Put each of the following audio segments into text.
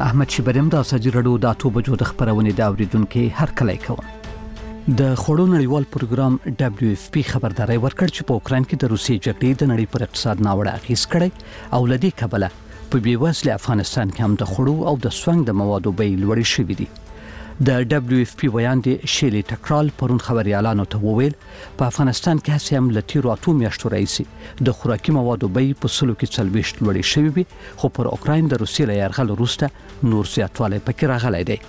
احمد شبرم د سجی رډو د 8 بجو د خبرونه د اوریدونکو هر کله کوم د خړو نړیوال پروګرام WFP خبرداري ورکړ چې په اوکران کې د روسي جګړې د نړۍ پر اقتصاد ناوړه اغیز کړي او لدی کبله په بیوزله افغانستان کې هم د خړو او د سونګ د موادو بیې لوړې شوې دي. د WFP بیان دی شیلی ټکرال پرون خبريالانو ته وویل په افغانستان کې هڅه هم لتیرو اتو میاشتو راځي د خوراکي موادو بیې په سلو کې څلويشت لوړې شوې وي خو پر اوکران د روسي له يرغل وروسته نور زیاتوالی پکې راغلی دی.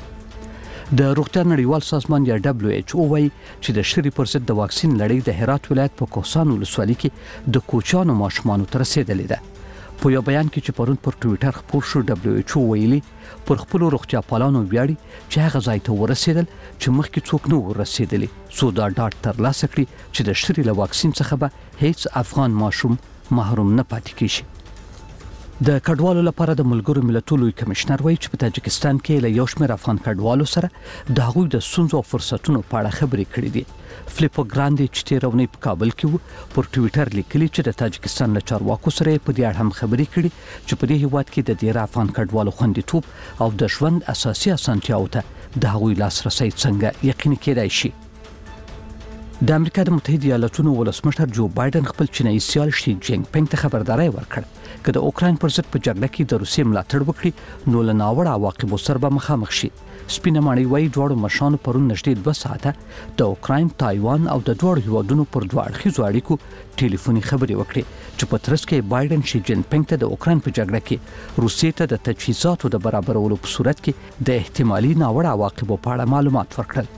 د روغتیا نړیوال سازمان یا WHO وايي چې د شری پر ضد د واکسین لړۍ د هرات ولایت په کوسان ولسوالۍ کې د کوچانو ماشومانو تر رسیدلې ده. په یو بیان کې چې پرون پر ټوئیټر خپور شو WHO ویلي پر خپل روغتیا پالانو ویاړي چې هغه ځای ته ورسېدل چې مخکې څوک نه ورسېدلی سو دا ډاټ تر لاسه کړی چې د شری له واکسین څخه به هیڅ افغان ماشوم محروم نه پاتې کیږي. د کډوالو لپاره د ملګرو ملتونو لوی کمشنر وایي چې په تاجکستان کې له یو شمېر افغان کډوالو سره د هغوی د ستونزو او فرصتونو په اړه خبرې کړې دي. فلیپو ګراندي چې تیرونی په کابل کې وو پر ټوئیټر لیکلي چې د تاجکستان له چارواکو سره په دې اړه هم خبرې کړې چې په دې هیواد کې د ډیر افغان کډوالو خوندیتوب او د ژوند اساسي اسانتیاو ته د هغوی لاسرسي څنګه یقیني کېدای شي. د امریکا د متحده ایالاتونو ولسمشر جو بایدن خپل چینایي سیال شي جینګ پنګ ته خبرداري ورکړه چې د اوکران پر ضد په جګړه کې د روسیې ملاتړ وکړي نو له ناوړه عواقبو سره به مخامخ شي. سپینه ماڼۍ وايي دواړو مشرانو پرون نږدې 2 ساعته د اوکران، تایوان او د دوړ هیوادونو پر دوه اړخیزو اړیکو ټلیفوني خبرې وکړي چې په ترڅ کې بایدن شي جین پنګ ته د اوکران په جګړه کې روسیې ته د تجهیزاتو د برابرولو په صورت کې د احتمالي ناوړه عواقبو په اړه معلومات ورکړل.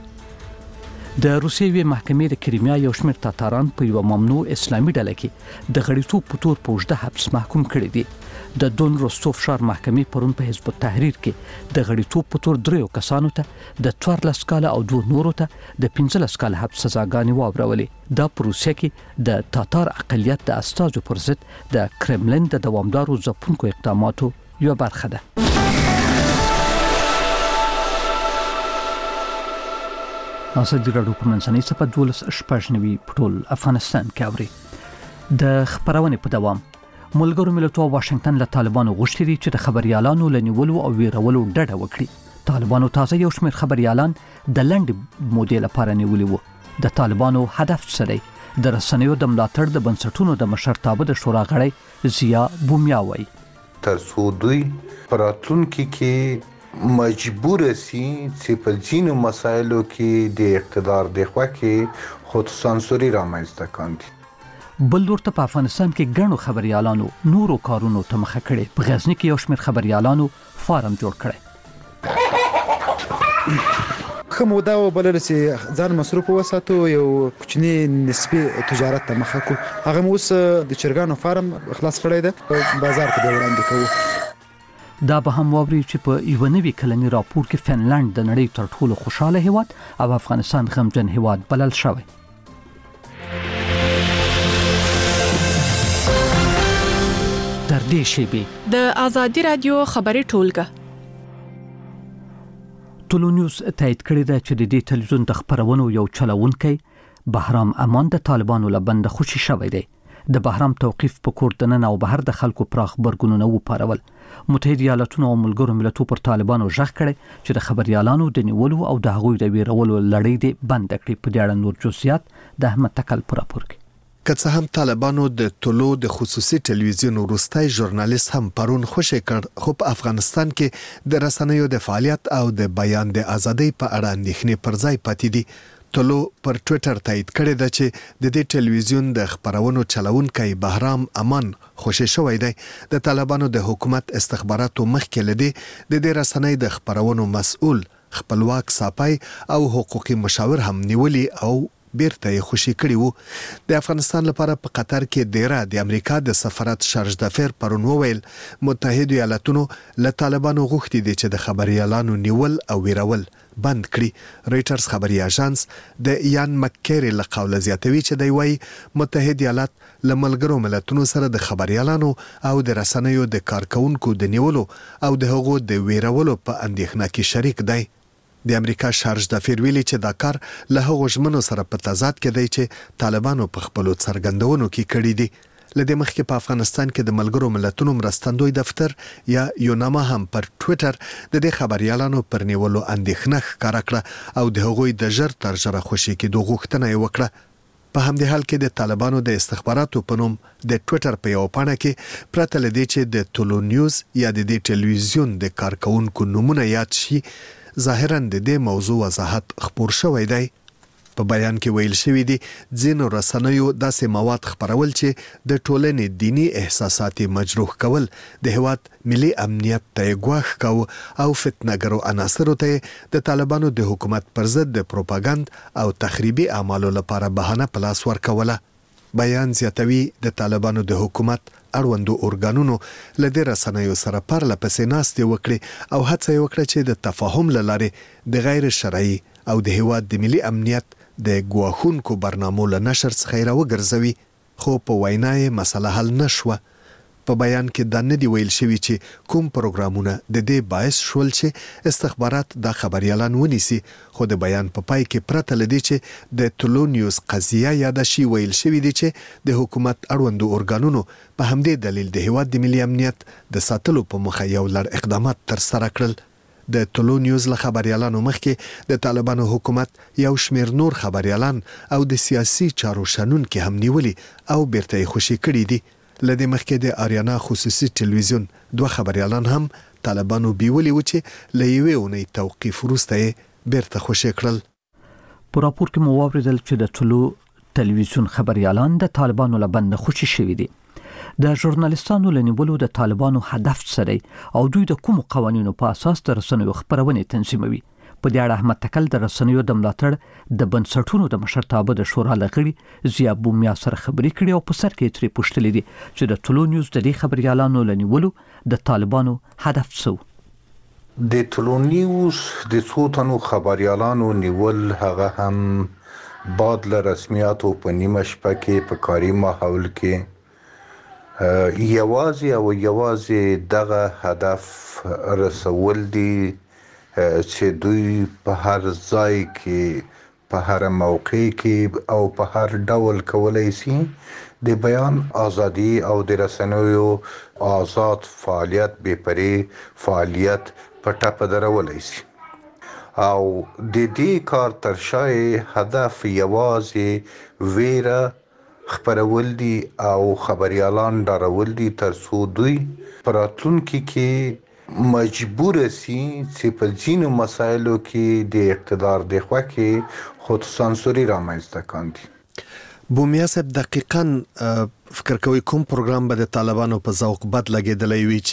د روسیې محکمې د کریمیا یو شمېر تاتاران په یو ممنوع اسلامي ډله کې د غړیتوب په تور په اوږده حبس محکوم کړي دي. د دون روستوف ښار محکمې پرون په حزب التحریر کې د غړیتوب په تور 3 کسانو ته د 14 کاله او 2 نورو ته د 15 کاله حبس سزاګانې واورولې. دا په روسیه کې د تاتار اقلیت د استازو پر ضد د کرملین د دوامدارو ځپونکو اقداماتو یو برخه ده. اسد رادو په منځنۍ صفه 12 شپږنوي پټول افغانستان کې اوري. د خبرونه په دوام ملګرو ملتونو واشنگټن له طالبانو غوښتي دي چې د خبريالانو لنیولو او ویرولو ډډه وکړي. طالبانو تازه یو شمېر خبريالان د لنډ مودې لپاره نیولي وو. د طالبانو هدف څه دی؟ د رسنیو د ملاتړ د بنسټونو د مشرتابه د شورا غړی زیا بومیا وایي ترڅو دوی پراتونکو کې مجبور سي چې په ځینو مسایلو کې د اقتدار د خوا کې خود سانسوري رامنځته کاندي. بل ورته په افغانستان کې ګڼو خبريالانو نورو کارونو ته مخه کړي. په غزنی کې یو شمېر خبريالانو فارم جوړ کړي. خمودا وبلل چې ځان مصروف وساتو یو کوچنی نسبی تجارت ته مخه کو. هغه موس د چرګانو فارم خلاص کړی ده په بازار کې وړاندې کوو. دا به هم ووري چې په یو نوي کلنی راپور کې فنلند د نړۍ تر ټولو خوشاله هیواد او افغانستان غمجن هیواد بلل شوی. در دې شیبه د ازادي رادیو خبري ټولګه ټولو نیوز تایید کړی دی چې د دې ټلویزیون د خبرونو یو چلوونکی بهرام امان د طالبانو لبند خوشي شوی دی. د بهرام توقیف په کور دننه او بهر د خلکو پراخ برګونونه وپارول. متحده ایالاتونو او ملګرو ملتونو پر طالبانو ژغ کړي چې د خبريالانو د نیولو او د هغوی د ویرولو لړۍ دې بند کړي. په دې اړه نور جزئیات د احمد تکل پر راپور کې. که څه هم طالبانو د طلوع د خصوصي ټلویزیون وروستي ژورنالیست هم پرون خوشی کړ خو په افغانستان کې د رسنیو د فعالیت او د بیان د ازادۍ په اړه اندېښنې پر ځای پاتې دي. طلوع پر ټوئیټر تایید کړی دی چې د دې ټلویزیون د خبرونو چلوونکی بهرام امان خوشی شوی دی. د طالبانو د حکومت استخباراتو مخکې لدی د دې رسنۍ د خبرونو مسؤل خپلواک صاحب او حقوقي مشاور هم نیولي او بیرته یې خوشی کړی وو. د افغانستان لپاره په قطر کې دیره د امریکا د سفارت شارج دافیر پرون وویل متحده ایالاتونو له طالبانو غوښتي دي چې د خبريالانو نیول او ویرول بند کړي. رويټرز خبري اژانس د یان مکری له قوله زیاتوي چې دی وايي متحده ایالات له ملګرو ملتونو سره د خبريالانو او د رسنیو د کارکونکو د نیولو او د هغو د ویرولو په اندېښنه کې شریک دی. د امریکا شارج دافیر ویلي چې دا کار له هغو ژمنو سره په تضاد کې دی چې طالبانو په خپلو څرګندونو کې کړي دي. لدې مخکې په افغانستان کې د ملګرو ملتونو مرستندوی دفتر یا یوناما هم پر ټوئیټر د دې خبريالانو پر نیولو اندېښنه ښکاره کړه او د هغوی د ژر تر ژره خوشي کېدو غوښتنه یې وکړه. په همدې حال کې د طالبانو د استخباراتو په نوم د ټوئیټر په یو پاڼه کې پرته له دې چې د ټولو نیوز یا د دې ټلویزیون د کارکونکو نومونه یاد شي، ظاهراً د دې موضوع وضاحت خپور شوی دی. په بیان کې ویل شوی دی ځینو رسنیو داسې مواد خپرول چې د ټولنې دینی احساسات مجروح کول، د هیواد ملي امنیت ته ګواښ کاوه او فتنه‌ګرو عناصرو ته د طالبانو د حکومت پر ضد د پروپاګاند او تخریبي اعمالو لپاره بهانه په لاس ورکوله. بیان زیاتوي د طالبانو د حکومت اړوندو ارګانونو له دې رسنیو سره پرله پسې ناستې وکړي او هڅه یې وکړه چې د تفاهم له لارې د غیر شرعي او د هیواد د ملي امنیت د ګواښونکو برنامو له نشر څخه راوګرځوي، خو په وینا یې مسله حل نشوه. په بیان کې دا نه دی ویل شوی چې کوم پروګرامونه د دې باعث شول چې استخبارات د خبريالان ونیسي، خو د بیان په پای کې پرته لدی چې د ټولو نیوز قضیه یاد شي ویل شوی دی چې د حکومت اړوندو ارګانونو په همدې دلیل د هیواد د ملي امنیت د ساتلو په موخه یو لړ اقدامات تر سره کړل. د ټولو نیوز له خبريالانو مخکې د طالبانو حکومت یو شمیر نور خبريالان او د سیاسي چارو شنونکي هم نیولي او بیرته یې خوشي کړي دي. لدې مخکې د آریانا خصوصي ټلویزیون 2 خبريالان هم طالبانو بیولي و چې له یوې اونۍ توقیف وروسته یې بیرته خوشي کړل. په راپور کې مو واوریدل چې د ټولو ټلویزیون خبريالان د طالبانو له بند خوشي شوي دي. د ژورنالیستانو لنیولو د طالبانو هدف سره او دوی د کوم قوانینو په اساس د رسنیو خبرونه تنظیموي. په دې اړه احمد تکل د رسنیو د ملاتړ د بنسټونو د مشرتابه د شورا لغړي ضیا بومیا سره خبرې کړې او په سر کې ترې پوښتلې دي چې د ټولو نیوز د دې خبريالانو لنیولو د طالبانو هدف څه؟ د ټولو نیوز د څو تنو خبريالانو نیول هغه هم بعد له رسمیاتو په نیمه شپه کې په کاري ماحول کې یوازې دغه هدف رسول دي چې دوی په هر ځای کې په هر موقع کې او په هر ډول کولای شي د بیان ازادي او د رسنیو آزاد فعالیت بې پرې فعالیت په ټاپه درولای شي او د دې کار تر شا هدف یوازې ویره خبرول دي او خبريالان ډارول دي ترڅو دوی پراتلونکو کې مجبور سي چې په ځینو مسایلو کې د اقتدار د خوا کې خود سانسوري رامنځته کاندي. بومیا صاحب دقیقاً فکر کوي کوم پروګرام به د طالبانو په ذوق بد لګیدلی وي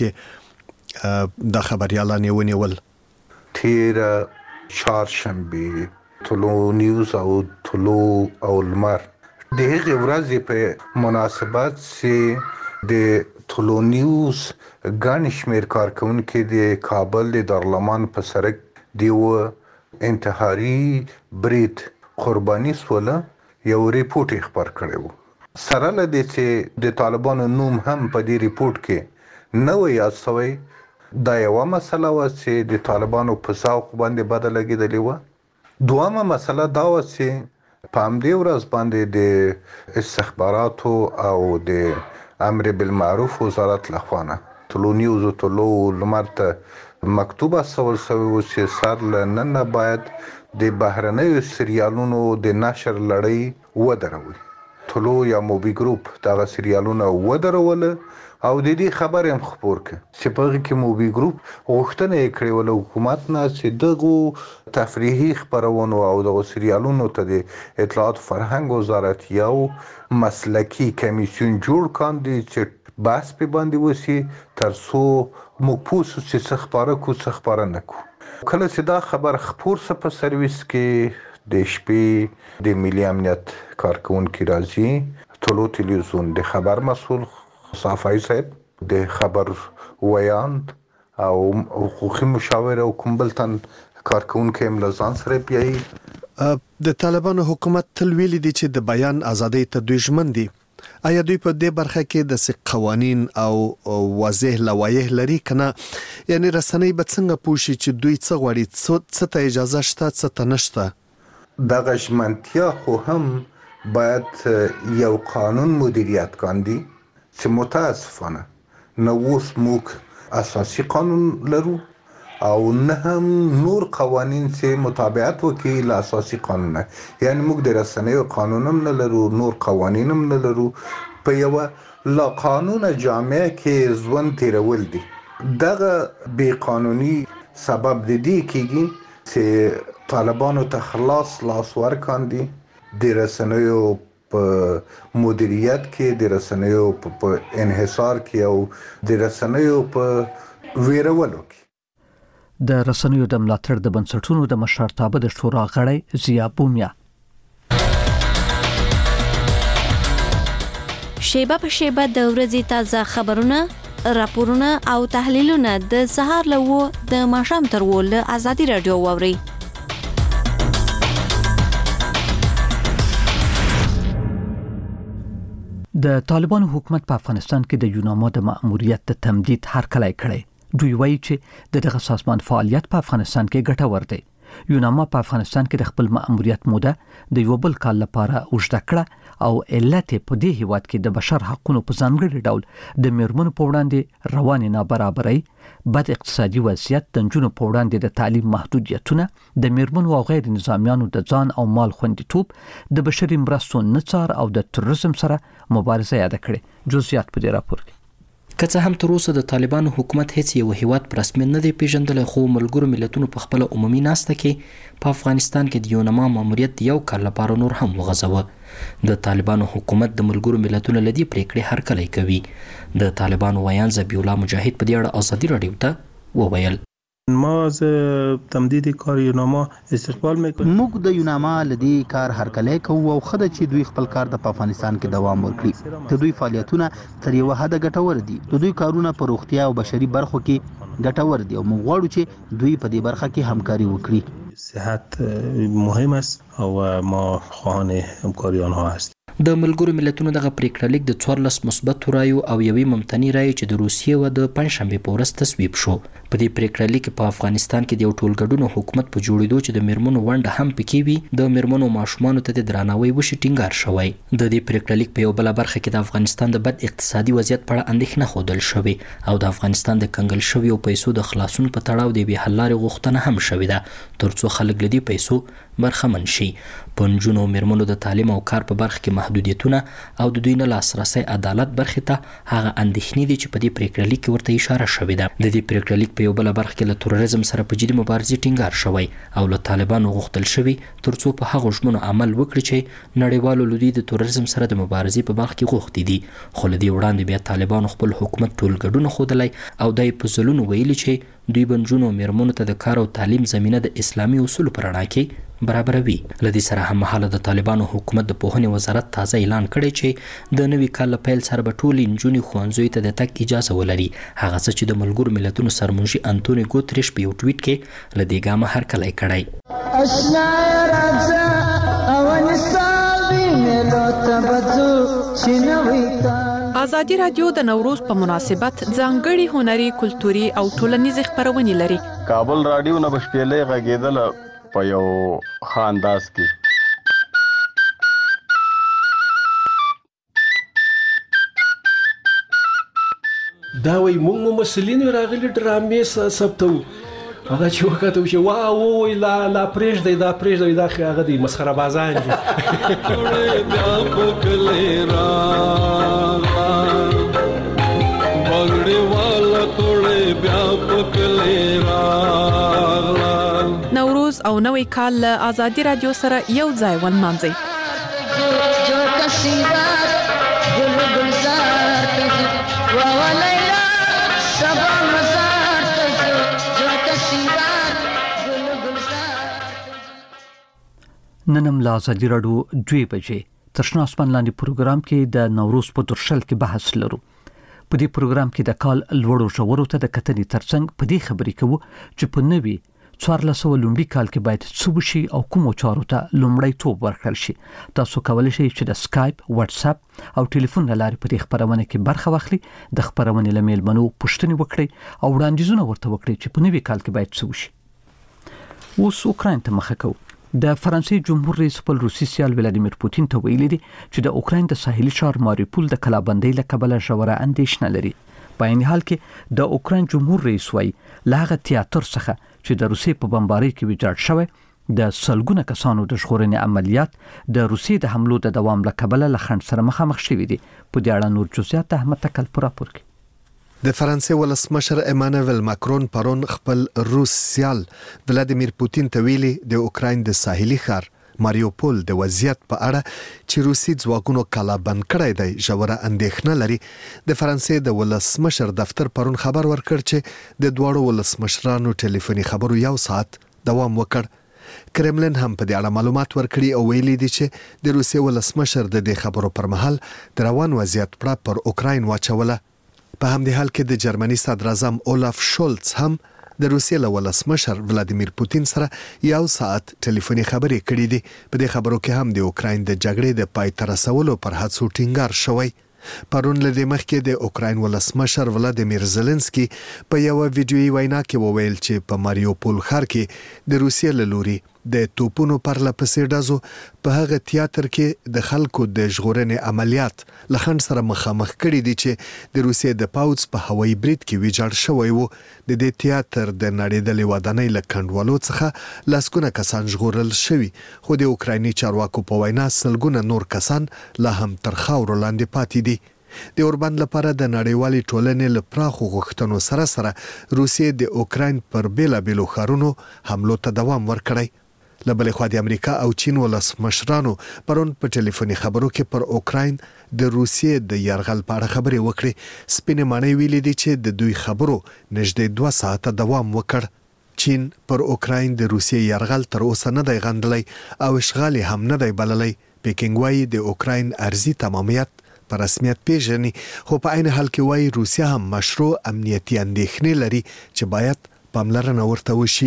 چې د خبريالان یې ونیول؟ تیر چهارشنبه ټولو نیوز او ټولو او لمر د هغې ورځې په مناسبت چې د ټولو نیوز ګڼ شمېر کارکونکي د کابل د دارالامان په سړک د یوه انتحاري برید قرباني سوله یو ریپورټ یې خپر کړی و. سره له دې چې د طالبانو نوم هم په دې ریپورټ کې نه و یاد شوی، دا یوه مسله وه چې د طالبانو په ذوق باندې بده لګېدلې وه. دویمه مسله دا وه چې په همدې ورځ باندې د استخباراتو او د امر بالمعروف وزارت لخوا نه ټولو نیوز او ټولو لمر ته مکتوب استول شوی و چې سر له نن نه باید د بهرنیو سریالونو د نشر لړۍ ودروي. ټولو یا موبي ګروپ دغه سریالونه ودروله او د دې خبر هم خپور کړ چې په هغه کې موبي ګروپ غوښتنه یې کړې وه له حکومت نه چې دغو تفریحي خپرونو او دغو سریالونو ته د اطلاعات فرهنګ وزارت یو مسلکي کمیسیون جوړ کاندي چې بحث په باندې وسی ترڅو موږ پوه شو چې څه خپاره کو څه خپاره نه کو. کله چې دا خبر خپور سه په سرویس کې د شپې د ملي امنیت کارکونکي راځي ټولو ټلویزیون د خبر مسؤل صافای صاحب د خبر ویاند او حقوقي مشاور او کوم بل تن کارکونکي هم له ځان سره بیایي. د طالبانو حکومت تل ویلي دي چې د بیان ازادۍ ته دوی ژمن دي. آیا دوی په دې برخه کې د قوانین او واضح لوایح لري کنه؟ یعنی رسنۍ به څنګه پوښي چې دوی څه غواړي، څه ته اجازه شته، څه ته نشته؟ دغه ژمنتیا خو هم باید یو قانون مدیریت کاندي چې متاسفانه نو اوس موږ اساسي قانون لرو او نه هم نور قوانین چې مطابقت وکړي له اساسي قانون نه. یعنی موږ د رسنیو قانون هم نه لرو، نور قوانین هم نه لرو. په یو لا قانون جامعه کې ژوند تیرول دي. دغه بې قانوني سبب د دې کېږي چې طالبانو ته خلاص لاس ورکاندي د رسنیو په مدیریت کې، د رسنیو په انحصار کې او د رسنیو په ویرولو کې. د رسنیو د ملاتړ د بنسټونو د مشرتابه د شورا غړی ضیا بومیا شیبه په شیبه د ورځې تازه خبرونه، راپورونه او تحلیلونه د سهار له د ماښام تر له ازادي رادیو واوري. د طالبانو حکومت په افغانستان کې د یوناما د مأموریت د تمدید هرکلی کړی. دوی وایي چې دغه سازمان فعالیت په افغانستان کې ګټور دی. یوناما په افغانستان کې د خپل مأموریت موده د یو بل کال لپاره اوږده کړه او علت په دې هیواد کې د بشر حقوقو په ځانګړي ډول د میرمنو په وړاندې روانې نابرابرۍ، بد اقتصادي وضعیت، د نجونو په وړاندې د تعلیم محدودیتونه، د میرمنو او غیر نظامیانو د ځان او مال خوندیتوب، د بشري مرستو نڅار او د تروریزم سره مبارزه یاد کړي. جزئیات په دې راپور کې. که څه هم تر اوسه د طالبانو حکومت هیڅ یو هیواد په رسمیت نه دی پیژندلی، خو ملګرو ملتونو په خپل عمومي ناسته کې په افغانستان کې د یوناما ماموریت یو کال لپاره نور هم وغځوه. د طالبانو حکومت د ملګرو ملتونو لدی پریکړې هرکلی کوي. د طالبانو ویان ذبیح الله مجاهد په دې اړه ازادي رادیو ته وویل: ما از تمدید کار یوناما استقبال میکنیم. موږ د یوناما لدی کار هرکلی کوو او خدای چې دوی خپل کار د افغانستان کې دوام ورکړي. د دوی فعالیتونه تر یو حد ګټور دي. د دوی کارونه په روغتیا او بشري برخو کې ګټور دي او موږ غواړو چې دوی په دې برخه کې همکاري وکړي. صحت مهم است او ما خواهان همکاری آنها هستیم. د ملګرو ملتونو دغه پریکړه لیک د 14 مثبت رایو او یوې ممتنع رایې چې د روسیې و د پنځشنبه په ورځ تصویب شو. په دې پریکړه لیک په افغانستان کې د یو ټولګډونو حکومت په جوړېدو چې د میرمنو ونډه هم پکې وي، د میرمنو ماشومانو ته د درناوي وشي ټینګار شوی. د دې پریکړه لیک په یو بل برخه کې د افغانستان د بد اقتصادي وضعیت په اړه اندېښنه ښودل شوې او د افغانستان د کنګل شوی او پیسو د خلاصون په تړاو د بې حل لارې غوښتنه هم شوې ده ترڅو خلک لدی پیسو برخمن شي. په نجونو او میرمنو د تعلیم او کار په برخه کې محدودیتونه او د دوی نه لاسرسي عدالت برخه ته هغه اندېښنې دي چې په دې پریکړه لیک ورته اشاره شوې ده. د دې پریکړه لیک په یو بل برخه کې له تروریزم سره په جدي مبارزې ټینګار شوی او له طالبانو غوښتل شوی ترڅو په هغه ژمنو عمل وکړي چې نړیوالو لدی د تروریزم سره د مبارزې په برخه کې غوښتي دي. خو له دې وړاندې بیا طالبانو خپل حکومت ټولګډونه ښودلی او دای په ځلونو ویلي چې دوی بنجونو او میرمنو ته د کار او تعلیم زمینه د اسلامي اصولو په رڼا کې برابروي. لدې سره هم مهاله د طالبانو حکومت د پوهنې وزارت تازه اعلان کړی چې د نوي کال له پیل سره به ټولې نجونې ښوونځیو ته د تګ اجازه ولري. هغه څه چې د ملګرو ملتونو سرمنشي انتونی ګوتریش په یو ټویټ کې له دې ګامه هرکلی کړی. ازادي رادیو د نوروز په مناسبت ځانګړي هنري، کلتوري او ټولنیزې خبرونه لري. کابل رادیو نه بشپېلې غږیدل په یو خانداس کې. دا وای موږ مسلین راغلي ډرامې ثبتو. هغه چې وکړو چې وای لا پرېږدي دا هغه دی مسخره بازان دي. بیا پکلې را بغړې والا توړې بیا پکلې را. نوروز او نوی کال له ازادي رادیو سره یو ځای ونمانځي. ننم له ازادي رادیو 2 بجې تر شنه اسمان لاندې پروګرام کې د نوروز په درشل کې بحث لرو. په دې پروګرام کې د کال لوړو ژورو ته د کتنې ترڅنګ په دې خبرې کوو چې په نوي 1400 لومړي کال کې باید څه وشي او کومو چارو ته لومړیتوب ورکړل شي. تاسو کولی شئ چې د سکایپ، واتس اپ او ټلیفون له لارې په دې خبرونه کې برخه واخلئ، د خبرونې له میلمنو پوښتنې وکړئ او وړاندیزونه ورته وکړئ چې په نوي کال کې باید څه وشي. اوس اوکراین ته مخه کوو. د فرانسې جمهور رئیس خپل روسي سیال ولادیمیر پوتین ته ویلي دي چې د اوکراین د ساحلي ښار ماریوپول د کلابندۍ له کبله ژوره اندېښنه لري. په عین حال کې د اوکراین جمهور رئیس وايي له هغه تیاتر څخه چې د روسي په بمبارۍ کې ویجاړ شوی د سلګونه کسانو د ژغورنې عملیات د روسي د حملو د دوام له کبله له خنډ سره مخامخ شوي دي. په دې اړه نور جزئیات احمد تکل پر راپور کوي. د فرانسې ولسمشر ایمانوئل ماکرون پرون خپل روس سیال ولادیمیر پوتین ته ویلي د اوکراین د ساحلي ښار ماریوپول د وضعیت په اړه چې روسي ځواکونو کلابند کړی دی ژوره اندېښنه لري. د فرانسې د ولسمشر دفتر پرون خبر ورکړ چې د دواړو ولسمشرانو ټلیفوني خبرو 1 ساعت دوام وکړ. کرملین هم په دې اړه معلومات ورکړي او ویلي دي چې د روسي ولسمشر د دې خبرو پر مهال د روان وضعیت پر اوکراین واچوله. په همدې حال کې د جرمني صدر اعظم اولاف شولز هم د روسیې له ولسمشر ولادیمیر پوتین سره 1 ساعت ټلیفوني خبرې کړې دي. په دې خبرو کې هم د اوکراین د جګړې د پای ته رسولو پر هڅو ټینګار شوی. پرون له دې مخکې د اوکراین ولسمشر ولادیمیر زيلنسکي په یو ویډیويي وینا کې وویل چې په ماریوپول ښار کې د روسیې له لوري د توپونو پر لپسې ډزو په هغه تیاتر کې د خلکو د ژغورنې عملیات لخند سره مخامخ کړي دي چې د روسیې د پاوځ په هوایي برید کې ویجاړ شوی وو. د دې تیاتر د نړیدلې ودانۍ له کندوالو څخه لاسګونه کسان ژغورل شوي، خو د اوکرایني چارواکو په وینا سلګونه نور کسان لا هم تر خاورو لاندې پاتې دي. د اوربند لپاره د نړیوالې ټولنې له پراخو غوښتنو سره روسیې د اوکراین پر بیلابیلو ښارونو حملو ته دوام ورکړی. له بلې خوا د امریکا او چین ولسمشرانو پرون په ټلیفوني خبرو کې پر اوکراین د روسیې د یرغل په اړه خبرې وکړې. سپینې ماڼۍ ویلي دي چې د دوی خبرو نږدې 2 ساعته دوام وکړ. چین پر اوکراین د روسیې یرغل تر اوسه نه دی غندلی او اشغال هم نه دی بللی. پیکینګ وايي د اوکراین ارضي تمامیت په رسمیت پیژني، خو په عین حال کې وايي روسیه هم مشروع امنیتي اندېښنې لري چې باید پاملرنه ورته وشي.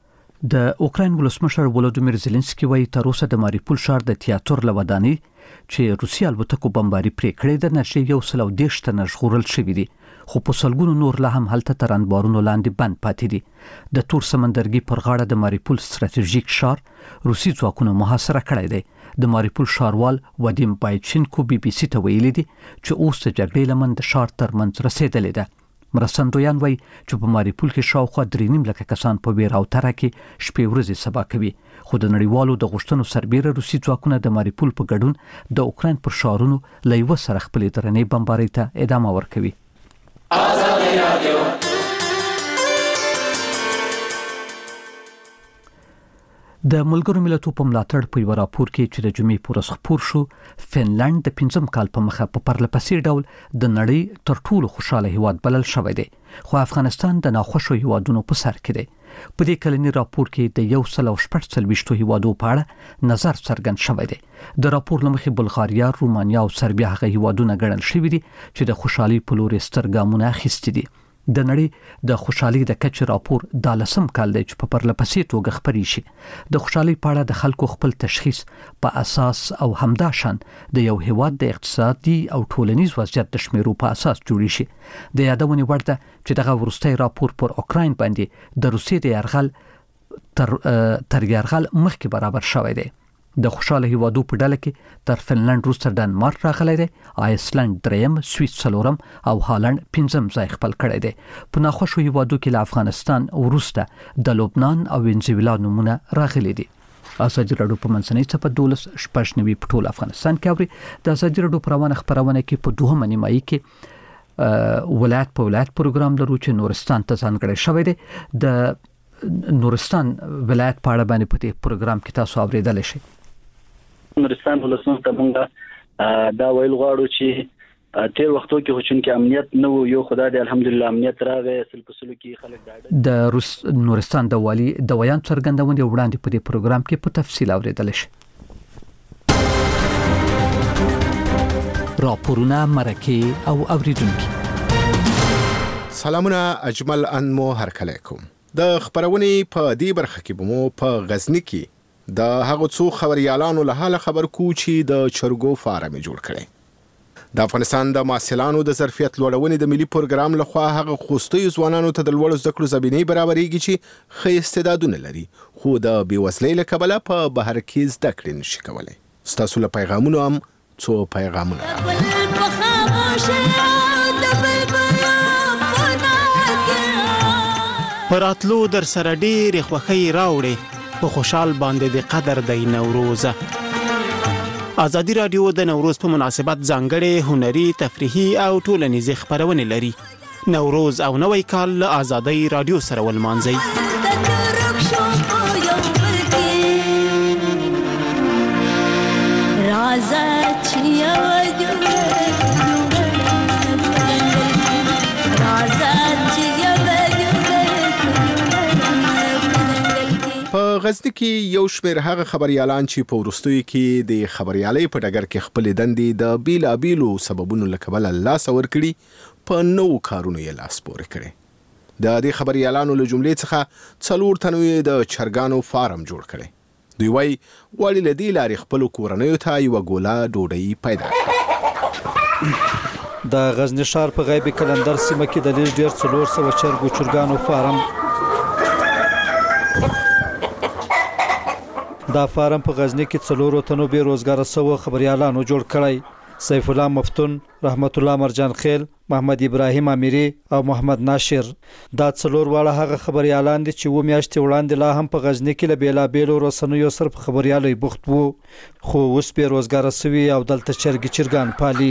د اوکراین ولسمشر ولادیمیر زيلنسکي وايي تر اوسه د ماریوپول ښار د تیاتر لوداني چې روسیه الوتکو بمباري پرې کړې ده نشي 110 تنه ژغورل شوي دي، خو په سلګونو نور لا هم هلته تر انبارونو لاندې بند پاتې دي. د تور سمندرګي پر غاړه د ماریوپول ستراتیژیک ښار روسي ځواکونو محاصره کړی دی. د ماریوپول ښاروال وادیم پایچینکو بي بي سي ته ویلي دي چې اوس د جګړې لمن د ښار ترمنځ رسیدلې ده. مرستندویان وایي چې په ماریوپول کې شاوخوا 3.5 لکه کسان په ویره او تره کې شپې ورځې سبا کوي، خو د نړیوالو د غوښتنو سربیره روسي ځواکونه د ماریوپول په ګډون د اوکراین پر ښارونو له یوه سره خپلې درنې بمبارۍ ته ادامه ورکوي. د ملګرو ملتونو په ملاتړ په یو راپور کې چې د جمعې په ورځ خپور شو، فنلند د 5م کال په مخه په پرلپسې ډول د نړۍ تر ټولو خوشاله هیواد بلل شوی دی، خو افغانستان د ناخوښو هیوادونو په سر کې دی. په دې کلنی راپور کې د 114 هیوادو په اړه نظر څرګند شوی دی. د راپور لمخې بلغاریا، رومانیا او سربیا هغه هیوادونه ګڼل شوي دي چې د خوشحالي په لور ستر ګامونه اخیستي دي. د نړۍ د خوشحالي د کچې راپور د 10م کال دی چې په پرلپسې توګه خپرې شي. د خوشحالي په اړه د خلکو خپل تشخیص په اساس او همداشان د یو هیواد د اقتصادي او ټولنیز وضعیت د شمیرو په اساس جوړی شي. د یادونې وړ ده چې دغه وروستي راپور پر اوکراین باندې د روسیې د یرغل تر یرغل مخکې برابر شوی دی. د خوشاله هیوادو په ډله کې تر فنلند وروسته ډنمارک راغلی دی، آیسلند 3م، سویس 4م او هالند 5م ځای خپل کړی دی. په ناخوښو هیوادو کې له افغانستان وروسته د لبنان او وینزویلا نومونه راغلي دي. ازادي راډیو په منځنۍ صفحه 12 په ټول افغانستان کې اوري. د ازادي راډیو په روانه خبرونه کې په 2مه نیمایي کې ولایت په ولایت پروګرام لرو چې نورستان ته ځانګړی شوی دی. د نورستان ولایت په اړه باندې په دې پروګرام کې تاسو اوریدلی شئ. نورستان ولسمشر ته موږ دا ویل غواړو چې تیر وختو کې هوچن کې امنیت نه و، یو خدای دې الحمدلله امنیت راغی. اصل په سلو کې خلک د نورستان د والی د ویان څرګندونې وړاندې په دې پروګرام کې په تفصیل اوریدل شي. راپورونه، مرکه او اوریدونکو سلامونه، اجمل انمو هرکلی کوم. د خبرونې په دې برخه کې به مو په غزنی کې د هغو څو خبريالانو له حاله خبر کو چې د چرګو فارم جوړ کړي. د افغانستان د محصلانو د ظرفیت لوړونې د ملي پروګرام لخوا هغه خوستیو ځوانانو ته د لوړو زده کړو زمینې برابرېږي چې ښه استعدادونه لري خو د بېوزلۍ له کبله په بهر کې زده کړې نشي کولی. ستاسو له پیغامونو هم څو پیغامونه. پراتلو در سره ډېرې خوښۍ راوړې په خوشحال باندې د قدر دی نوروزه. ازادي راډیو د نوروز په مناسبت ځانګړې هنري، تفریحي او ټولنیزې خپرونې لري. نوروز او نوی کال له ازادي راډیو سره ولمانځئ. په غزني کې یو شمېر هغه خبريالان چې په وروستیو کې د خبريالۍ په ډګر کې خپل دندې د بیلابیلو سببونو له کبله لاس ورکړي په نوو کارونو یې لاس پورې کړي. د دې خبريالانو له جملې څخه 4 تنو یې د چرګانو فارم جوړ کړي. دوی وايي غواړي له دې لارې خپلو کورنیو ته یوه ګوله ډوډۍ پیدا کړي. د غزني ښار په غیبي کلندر سیمه کې د لږ ډېر 400 چرګانو فارم. دا فارم په غزني کې 4 تنو بې روزګاره سوو خبريالانو جوړ کړی. سیف الله مفتون، رحمت الله مرجان خیل، محمد ابراهیم امیری او محمد ناشر. دا 4 واړه هغه خبريالان دي چې و میاشتې وړاندې لا هم په غزني کې له بیلابیلو رسنیو سره په خبريالۍ بوخت وو، خو اوس بې روزګاره سوي او دلته چرګان پالي.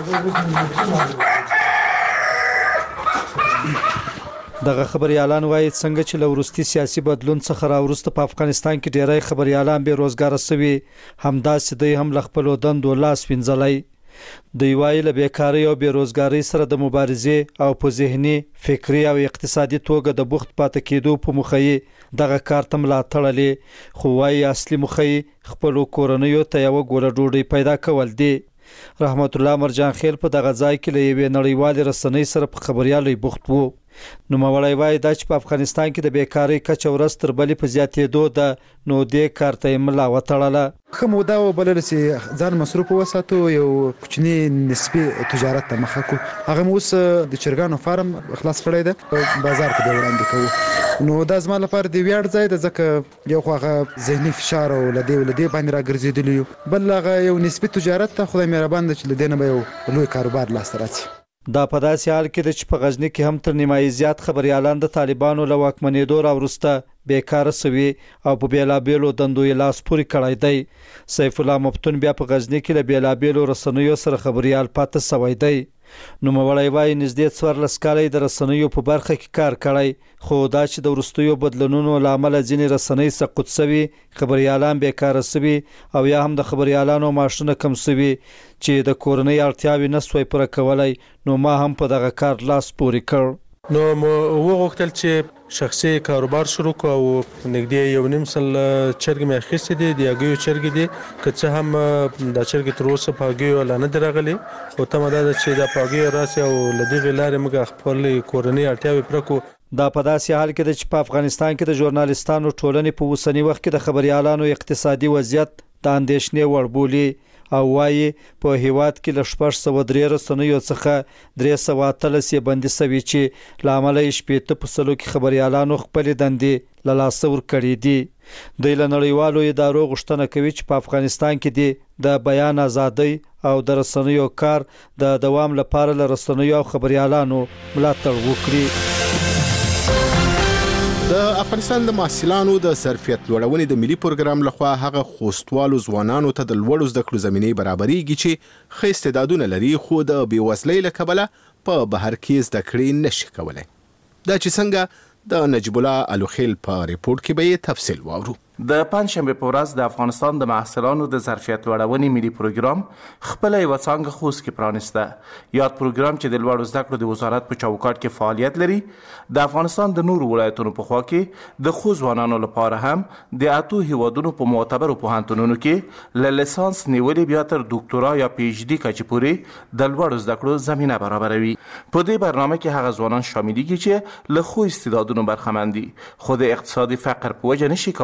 دغه خبريالان وایي څنګه چې له وروستي سیاسي بدلون څخه راوروسته په افغانستان کې ډېری خبريالان بې روزګاره سوي، همداسې دوی هم له خپلو دندو لاس وینځلی. دوی وایي له بیکارۍ او بې روزګارۍ سره د مبارزې او په ذهني، فکري او اقتصادي توګه د بوخت پاتې کېدو په موخه یې دغه کار ته ملا تړلې، خو وایي اصلي موخه یې خپلو کورنیو ته یوه ګوله ډوډۍ پیدا کول دي. رحمت الله مرجان خیل په دغه ځای کې له یوې نړیوالې رسنۍ سره په خبريالۍ بوخت وو. نوموړی وایي دا چې په افغانستان کې د بیکارۍ کچه ورځ تر بلې په زیاتېدو ده، نو دې کار ته یې ملا وتړله. ښه موده وبلله چې ځان مصروف وساتو، یو کوچني نسبي تجارت ته مخه کړو. هغه مو اوس د چرګانو فارم خلاص کړی ده، بازار ته به وړاندې کوو. نو دا زما لپاره د ویاړ ځای ده، ځکه یو خو هغه ذهني فشار او له دې باندې راګرځېدلی یو، بل هغه یو نسبي تجارت ته خدای مهربان ده چې له دې نه به یو لوی کاروبار لاسته راشي. دا په داسې حال کې ده چې په غزني کې هم تر نیمایي زیات خبريالان د طالبانو له واکمنېدو راوروسته بیکاره سوي او په بیلابیلو دندو یې لاس پورې کړی دی. سیف الله مفتون بیا په غزني کې له بیلابیلو رسنیو سره خبريال پاتې سوی دی. نوموړی وایي نږدې 14 کاله د رسنیو په برخه کې کار کړی، خو دا چې د وروستیو بدلونونو له امله ځینې رسنۍ سقوط سوي، خبريالان بیکاره سوي او یا هم د خبريالانو معاشونه کم سوي چې د کورنۍ اړتیاوې نه سوی پوره کولی، نو ما هم په دغه کار لاس پورې کړ. نو وغوښتل چې شخصي کاروبار شروع کو او نږدې 1.5 سل چرګ مې اخیستې دي، د هګیو چرګې دي، که څه هم دا چرګې تر اوسه په هګیو لا نه دي راغلي، خو تمه دا ده چې دا په هګیو راسي او له دغې لارې موږ خپلې کورنۍ اړتیاوې پوره کړو. دا په داسې حال کې ده چې په افغانستان کې د ژورنالستانو ټولنې په اوسني وخت کې د خبريالانو اقتصادي وضعیت د اندېښنې وړ بولي او وایي په هیواد کې له 603 رسنیو څخه 313 یې بندي سوي چې له امله یې 80% کې خبريالانو خپلې دندې له لاسه ورکړې دي. دوی له نړیوالو ادارو غوښتنه کوي چې په افغانستان کې د بیان ازادۍ او د رسنیو کار د دوام لپاره له رسنیو او خبريالانو ملاتړ وکړي. د افغانستان د محصلانو د ظرفیت لوړونې د ملي پروګرام لخوا هغه خوستوالو ځوانانو ته د لوړو زده کړو زمینې برابرېږي چې ښه استعدادونه لري خو د بېوزلۍ له کبله په بهر کې زده کړې نشي کولی. دا چې څنګه د نجیب الله الوخیل په ریپورت کې به یې تفصیل واورو. د پنځشنبه په ورځ د افغانستان د محصلانو د ظرفیت لوړونې ملي پروګرام خپل یو څنګه خوست کې پرانیسته. یاد پروګرام چې د لوړو زده کړو د وزارت په چوکاټ کې فعالیت لري، د افغانستان د نورو ولایتونو په خوا کې د خو ځوانانو لپاره هم د 8 هیوادونو په معتبرو پوهنتونونو کې له لیسانس نیولې بیا تر ډاکټورا یا پی ایچ ډي کچې پورې د لوړو زده کړو زمینه برابروي. په دې برنامه کې هغه ځوانان شاملېږي چې له خو استعدادونو برخمن دي، خو د اقتصادي فقر په وجه نشي کولای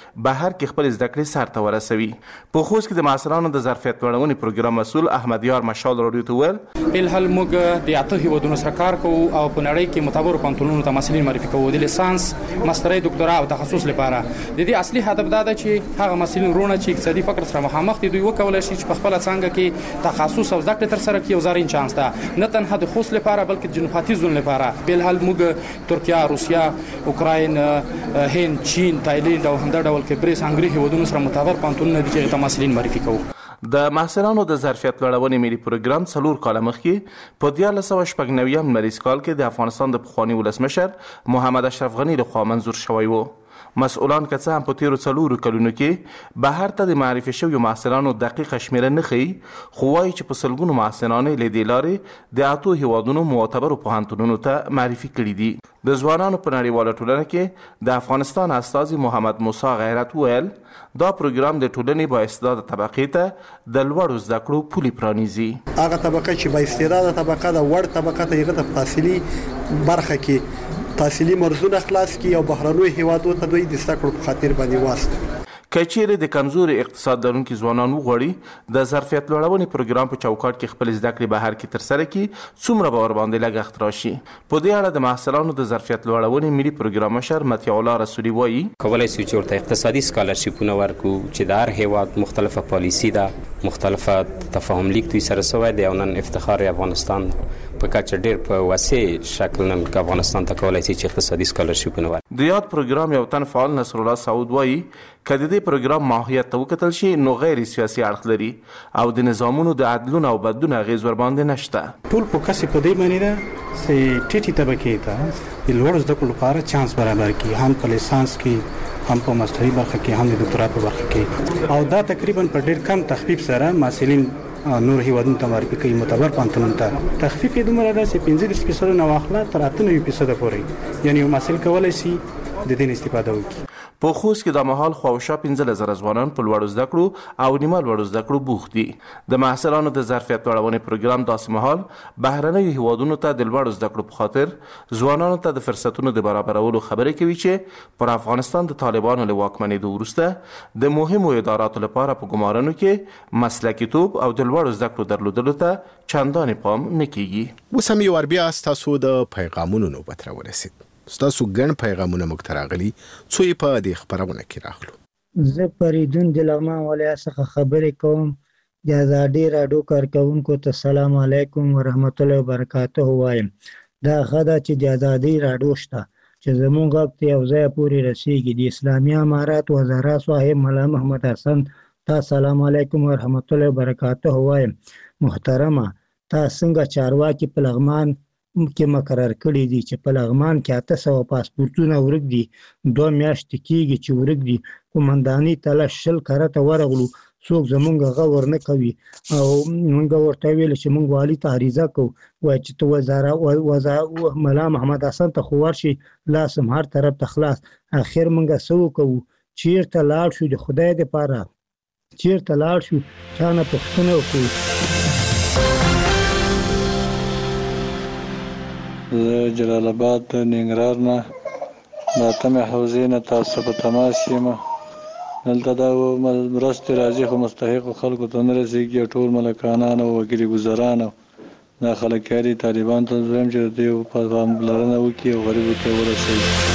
بهر کې خپل زده کړې سرته ورسوي. په خوست کې د معاصرانو د ظرفیت لوړونې پروګرام مسؤل احمد یار مشال رادیو ته ویل الحال موږ د اته هیوادونو سره کار کوو او په نړۍ کې معتبر پوهنتونونو ته محصلین معرفي کوو د لیسانس، ماسترۍ، دکتورا او تخصص لپاره. د دې اصلي هدف دا ده چې هغه محصلین رونه چې اقتصادي فقر سره مخامخ دي دوی وکولای شي چې په خپل څنګه کې تخصص او زده کړې تر سره کړي او زرین چانس ده نه تنها د خوست لپاره بلکې د جنوب ختیځ زون لپاره. بهرحال موږ ترکیه، روسیا، اوکراین، هند، چین، تایلند او همدا ډول کبریس هنګري هیوادونو سره متعارف پوهنتونونه دي چې محصلین معرفي کوو. د محصلانو د ظرفیت لوړونې ملي پروګرام 4 کال مخکې په 1996 مریض کال کې د افغانستان د پخوانی ولسمشر محمد اشرف غنی لخوا منظور شوی و. مسؤلان که څه هم په تیرو 4 کلونو کې بهر ته د معرفي شویو محصلانو دقیقه شمیره نه ښیي، خو وایي چې په سلګونو محصلان له دې لارې د 8 هیوادونو معتبرو پوهنتونونو ته معرفي کړي دي. د ځوانانو په نړیواله ټولنه کې د افغانستان استازي محمد موسی غیرت ویل دا پروګرام د ټولنې با استعداده طبقې ته د لوړو زده کړو پولې پرانیزي. هغه طبقه چې با استعداده طبقه د وړ طبقه ته یې د تحصیلي برخه کې تحصیلي مرزونه خلاص کی او بهرنوي هیوادو ته دوی د زده کړو په خاطر باندې واسطه. کچېرې د کمزوري اقتصاد لرونکي ځوانان وغواړي د ظرفیت لوړونې پروګرام په چوکاټ کې خپل زده کړې بهر کې ترسره کړي، څومره به ورباندې لګښت راشي. په دې اړه د محصلانو د ظرفیت لوړونې ملي پروګرام مشر مطیع الله رسولي وایي کولای شو چې ورته اقتصادي سکالرشیپونه ورکړو چې د هر هیواد مختلفه پالیسی ده، مختلفه تفاهم لیک دوی سره سوی دی او نن افتخار افغانستان په کچه ډېر په وسیع شکل نن افغانستان ته کولای شي چې اقتصادي سکالرشیپونه ورکړي. د یاد پروګرام یو تن فعال نصر الله سعود وایي که د دې پروګرام ماهیت ته وکتل شي نو غیر سیاسي اړخ لري او د نظامونو د عدلونو او بدلون اغیز ورباندې نشته. ټول فوکس په دې باندې ده چې ټیټی طبقې ته د لوړ زده کړو لپاره چانس برابر کړي، هم په لیسانس کې، هم په ماسترۍ برخه کې، هم د دکتورا په برخه کې. او دا تقریبا په ډېر کم تخفیف سره محصلین نور هیوادونو ته معرفي کوي، معتبر پوهنتونونو ته. تخفیف یې دومره ده چې 15% نه واخله تر 98% پورې، یعنی یو محصل کولی شي د دې استفاده وکړي. په خوست کې د مهال خواوشا 15,000 ځوانان په لوړو زده کړو او نیمه لوړو زده کړو بوخت دي. د محصلانو د ظرفیت لوړونې پروګرام داسې مهال بهرنیو هیوادونو ته د لوړو زده کړو په خاطر ځوانانو ته د فرصتونو د برابرولو خبرې کوي چې پر افغانستان د طالبانو له واکمنېدو وروسته د مهمو اداراتو لپاره په ګمارنو کې مسلکیتوب او د لوړو زده کړو درلودلو ته چندانې پام نه کیږي. اوس هم یو بیا ستاسو د پیغامونو نوبت راورسید. ستاسو ګڼ پیغامونه موږ ته راغلي، څو یې په دې خپرونه کې راغلو. زه فریدون د لغمان ولایت څخه خبرې کوم. د ازادي راډیو کارکونکو ته سلام علیکم ورحمت الله وبرکاته وایم. دا ښه ده چې د ازادي راډیو شته چې زموږ غږ ته یو ځای پورې رسیږي. د اسلامي امارات وزارت صاحب مولا محمد حسن تا سلام علیکم ورحمت الله وبرکاته وایم. محترمه تا څنګه چارواکي په لغمان کې مقرر کړی دي چې په لغمان کې 800 پاسپورتونه ورک دي، 2 میاشتې کېږي چې ورک دي. قومنداني تلاش 10 کاره ته ورغلو، څوک زمونږ غور نه کوي او موږ ورته ویل چې موږ والي ته عریضه کوو وایي چې ته وزارت مولا محمد حسن ته خو ورشي لاس هم هر طرف ته خلاص. اخر موږ څه وکړو؟ چیرته لاړ شو؟ د خدای دپاره چیرته لاړ شو؟ چا نه پوښتنه وکړو؟ زه جلال آباد د ننګرهار نه د اتمې حوزې نه تاسو په تماس یم. دلته دا مرستې راځي خو مستحقو خلکو ته نه رسېږي. ټول ملکانان او وکیل ګزاران دا خلک کاري طالبان ته زویم چې د دې پاملرنه وکړي او غریبو ته ورسوي.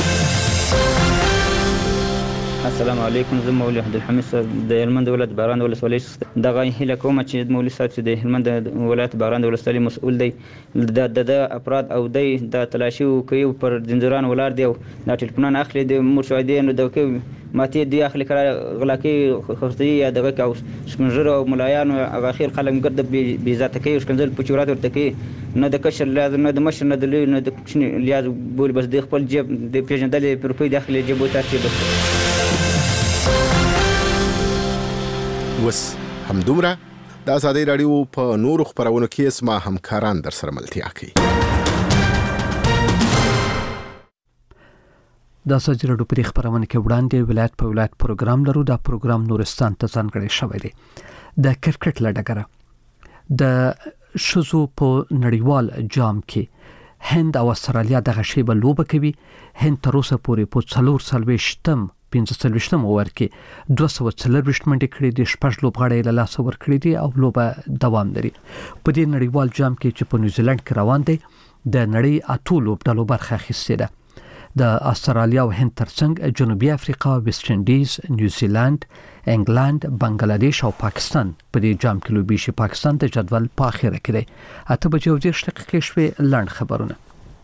السلام علیکم. زه مولوي عبدالحمید صاحب د هلمند ولایت باران د ولسوالۍ دغه هیله کوم چې مولوي صاحب چې د هلمند ولایت باران د ولسوالۍ مسؤل دی د افراد او دی د تلاشي کوي پر زنجیران ولاړ دی او دا ټلیفونونه اخلي د مرشدینو د ماتې دی اخلي کړه غلاکي خرڅي یا دغه او شکنجر او ملایانو هغه اخر خلک ګرد بې عزت کوي شکنجل پچورات ورته کوي. نه د کشر لازم نه د مشر نه د لوی نه د کوچني لیاز بول بس د خپل جیب د پیژندلې پر روپۍ داخلي جیب ته بس. وس همدومره د ازادي راډیو په نورو خبرونو کې اسما همکاران در سره ملتیا کوي. د ازادي راډیو په خبرونه کې وړاندې ولایت په ولایت پروګرام لرو. دا پروګرام نورستان ته ځانګړی شوی دی. د کرکټ لډګره د شزو په نړیوال جام کې هند او استرالیا دغه شی په لوبه کوي. هند تر اوسه پورې په 4 سالويشتم 15 اوور کې 240 منډې کړې دي، 6 لوبغاړي له لاسه ورکړي دي او لوبه دوام لري. په دې نړیوال جام کې چې په نیوزیلند کې روان دی د نړۍ اته لوبډلو برخه اخیستې ده. د استرالیا او هند ترڅنګ جنوبي افریقا، ویسټ انډیز، نیوزیلند، انګلند، بنگلاديش او پاکستان په دې جام کې لوبي شي. پاکستان د جدول په اخره کې دی. 8:30 شپې لاند خبرونه.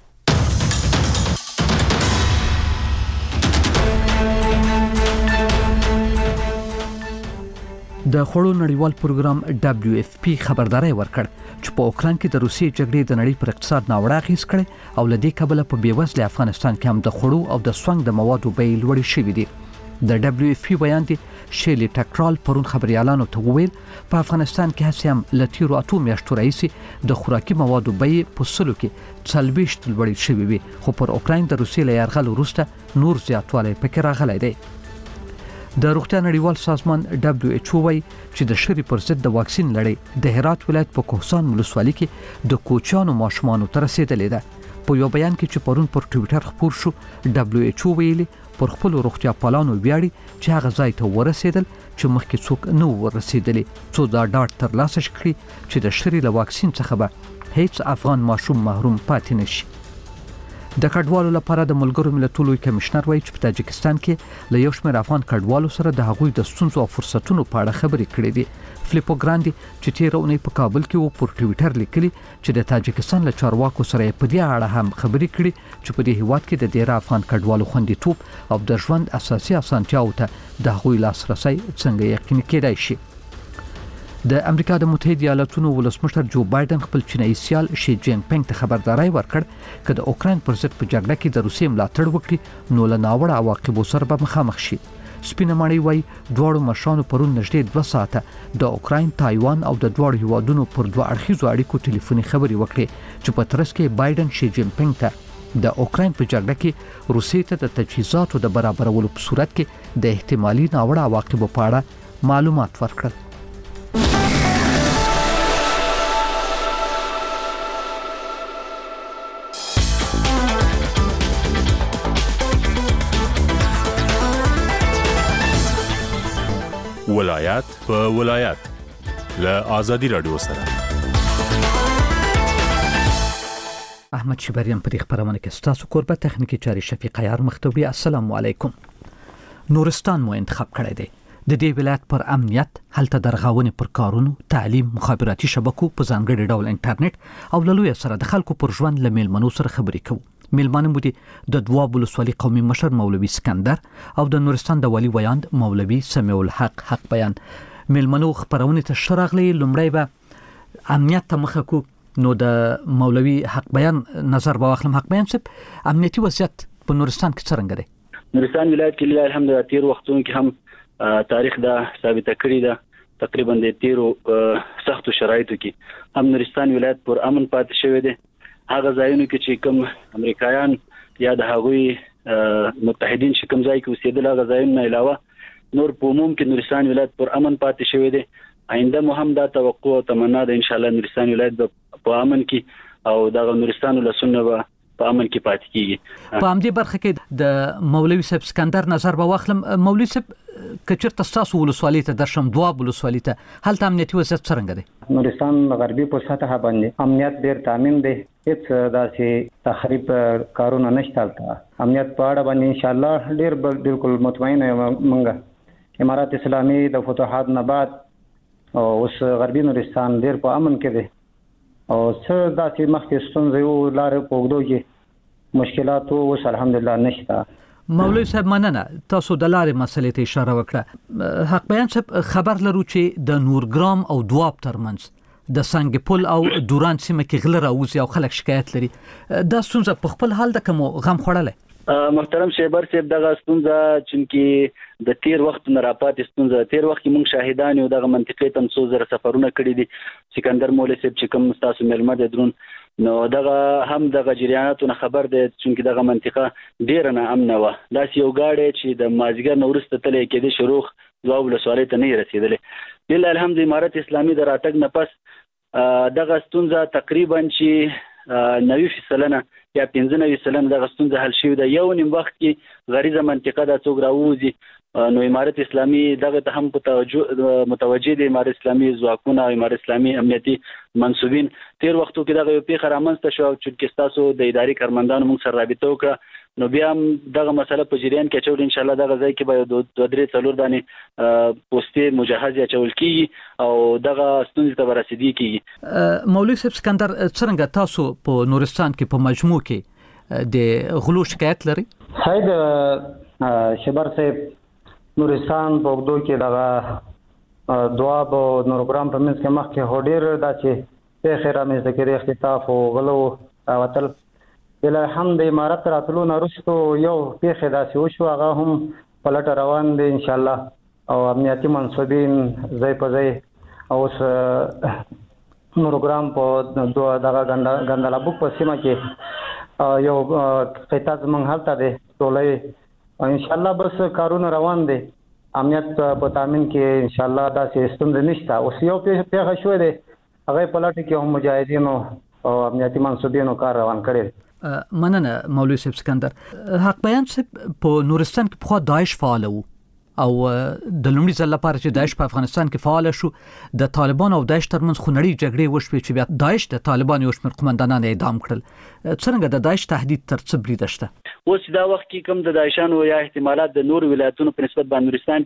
د خوړو نړیوال پروګرام WFP خبرداري ورکړ چې په اوکران کې د روسیې جګړې د نړۍ پر اقتصاد ناوړه اغیز کړي او لدې کبله په بیوزله افغانستان کې هم د خوړو او د سونګ د موادو بیې لوړې شوې دي. د WFP بیان دی شیلی ټاکرال پرون خبريالانو ته وویل په افغانستان کې هڅه هم لتیرو اټو میاشتو رئیسي د خوراکي موادو بیې په سلو کې 40 لوړې شوې وي، خو پر اوکران د روسیې له یرغل وروسته نور زیاتوالی پکې راغلی دی. د روغتیا نړیوال سازمان WHO وايي چې د شری پر ضد د واکسین لړۍ د هرات ولایت په کوهستان ولسوالۍ کې د کوچانو ماشومانو ته رسیدلې ده. په یو بیان کې چې پرون پر ټوئیټر خپور شو، WHO ویلي پر خپل روغتیا پالانو ویاړي چې هغه ځای ته ورسېدل چې مخکې څوک نه ورسېدلی، څو دا ډاډ ترلاسه کړي چې د شری له واکسین څخه به هیڅ افغان ماشوم محروم پاتې نشي. د کډوالو لپاره د ملګرو ملتونو کمشنر وایي چې په تاجکستان کې له یو شمېر افغان کډوالو سره د هغوی د ستونزو او فرصتونو په اړه خبرې کړې دي. فلیپو ګراندي چې تیر اونۍ په کابل کې و پر ټوئیټر لیکلي چې د تاجکستان له چارواکو سره په دې اړه هم خبرې کړې چې په دې هیواد کې د ډیر افغان کډوالو خوندیتوب او د ژوند اساسي اسانتیاو ته د هغوی لاسرسي څنګه یقیني کېدای شي. د امریکا د متحده ایالاتونو ولسمشر جو بایدن خپل چینایي سیال شي جین پینګ ته خبرداري ورکړ چې د اوکران پر ضد په جګړه کې د روسیې ملاتړ وکړي نو له ناوړه عواقبو سره به مخامخ شي. سپینه ماڼۍ وايي دواړو مشرانو پرون نږدې 2 ساعته د اوکران، تایوان او د دواړو هیوادونو پر دوه اړخیزو اړیکو ټلیفوني خبرې وکړې چې په ترڅ کې بایدن شي جین پینګ ته د اوکران په جګړه کې روسیې ته د تجهیزاتو د برابرولو په صورت کې د احتمالي ناوړه عواقبو په اړه معلومات ورکړل. ولایت په ولایت له آزادي رادیو سره احمد شبریان په دې خبرونه کې ستاسو کوربه تخنیکی چاري شفیق عیار مختوبي. السلام علیکم. نورستان مو انتخاب کړی دی. د دې ولایت پر امنیت، هلته درغاونې پر کارونو، تعلیم، مخابراتي شبکو، په ځانګړي ډول انټرنیټ او لوی سره د خلکو پر ژوند له میلمنو سره خبرې کوو. میلمانه مو دي د دواب ولسوالۍ قومي مشر مولوي اسکندر او د نورستان د ولی ویاند مولوي سمیع الحق حق بیان. میلمنو خبرونه ته شراغلي لومړی به امنیت ته مخه کو، نو د مولوي حق بیان نظر به واخلم. حق بیان صاحب، امنیتي وضعیت په نورستان کې څنګه دی؟ نورستان ولایت کې الحمدلله تیر وختونو کې هم تاریخ دا ثابت کړی ده، تقریبا د تیرو سختو شرایطو کې هم نورستان ولایت پر امن پاتې شوی دی. هغه ځایونو کې چې کوم امریکایان یا د هغوی متحدین چې کوم ځای کې اوسېدل، هغه ځایونه علاوه نور په عموم کې نورستان ولایت پر امن پاتې شوی دی. آینده مو هم دا توقع او تمنا ده ان شاء الله نورستان ولایت په امن کې او د نورستان ولسونه به په امن کې پاتې کیږي. په همدې برخه کې د مولوي صاحب اسکندر نظر به واخلم. مولوي صاحب، کچرته تاسو ولسوالۍ ته درشم، دواب ولسوالۍ ته، هلته امنیتي وضعیت څنګه دی؟ نورستان غربي په سطح باندې امنیت ډیر تامین دی، هیڅ داسې تخریب کارونه نشته. هلته امنیت په اړه باندې ان شاء الله ډیر بالکل مطمئن یم. منګه امارات اسلامي د فتوحات نه بعد او اوس غربي نورستان ډیر په امن کې دی او څه داسې مخکې ستونزې او لارې په اوږدو کې مشکلات اوس الحمدلله نشته. مولوي صاحب مننه، تاسو د لارې مسلې ته اشاره وکړه. حق بیان صاحب، خبر لرو چې د نورګرام او دواب ترمنځ د سنگ پل او دوران سیمه کې غله راوځي او خلک شکایت لري. دا ستونزه په خپل حال د کوم غم خوړلې؟ محترم شیبر صاحب، دغه ستونزه چې د تیر وخت نه راپاتې ستونزه، تیر وخت کې موږ شاهدان یو، دغه منطقې تم څو زره سفرونه کړي دي. سکندر مولوي صاحب چې کوم تاسو ملمه د درون نو دغه هم دغه جریاناتو نه خبر دی چې دغه منطقه ډیر نه امن و. دا یو گاډي چې د مازیګر نورسته تلې کې د شروخ دواب ولسوالۍ ته نه رسیدلې. بل الحمد امارت اسلامي د راتګ نه پس دغه ستونزه تقریبا چې 90% یا 95% د غستون حل شوی د یو نیم وخت کې غریزه منطقه د څوک راوځي نو امارت اسلامي دغه ته هم متوجه دي امارت اسلامي ځواکونه او امارت اسلامي امنیتي منسوبین تیر وختو کې دغه پیښه رامنځته شو چې تاسو د اداري کارمندانو موږ سره رابطه وکړه نو بیا هم دغه مسله په جریان کې چول ان شاء الله دغه ځای کې به 2-3 دانې پوسټي مجهز یا چول کیږي او دغه ستونزې ته ورسېدي کیږي. مولوي صاحب اسکندر څنګه تاسو په نورستان کې په مجموع کې د غلو شکایت لري؟ شاید شبر صاحب نورستان په وګړو کې دغه دواب او نورګرام په منځ کې مخکې هډیر داسې په خیره مې ذکر اختطاف او غلو وتل بل الحمد امارت راتلو نورستو یو په خیره داسې وشو هغه هم پلټ روان دي ان شاء الله او امنیتي منسوبین ځای په ځای او نورګرام په دغه ګندلابوک په سیمه کې یو قطعه زمونږ هلته دی ټولې ان شاء الله بس کارونه روان دي امنیت په تامین کې ان شاء الله دا سیستم نشته اوس یو پیښه شوې ده هغه پلاټ کې هم مجاهدینو او امنیتي منسوبینو کار روان کړي. مننه مولوي صاحب اسکندر. حق بیان صاحب په نورستان کې په داعش فعال وو او د لومړي ځل لپاره چې داعش په افغانستان کې فعال شو د طالبان او داعش ترمنځ خونړۍ جګړې وشوې چې بیا داعش د طالبان یو شمېر قومندانان اعدام کړل. څنګه د داعش تهدید تر څه بریده شته؟ اوس دا وخت کې کوم د داعشانو یا احتمالات د نور ولایتونو په نسبت باندې نورستان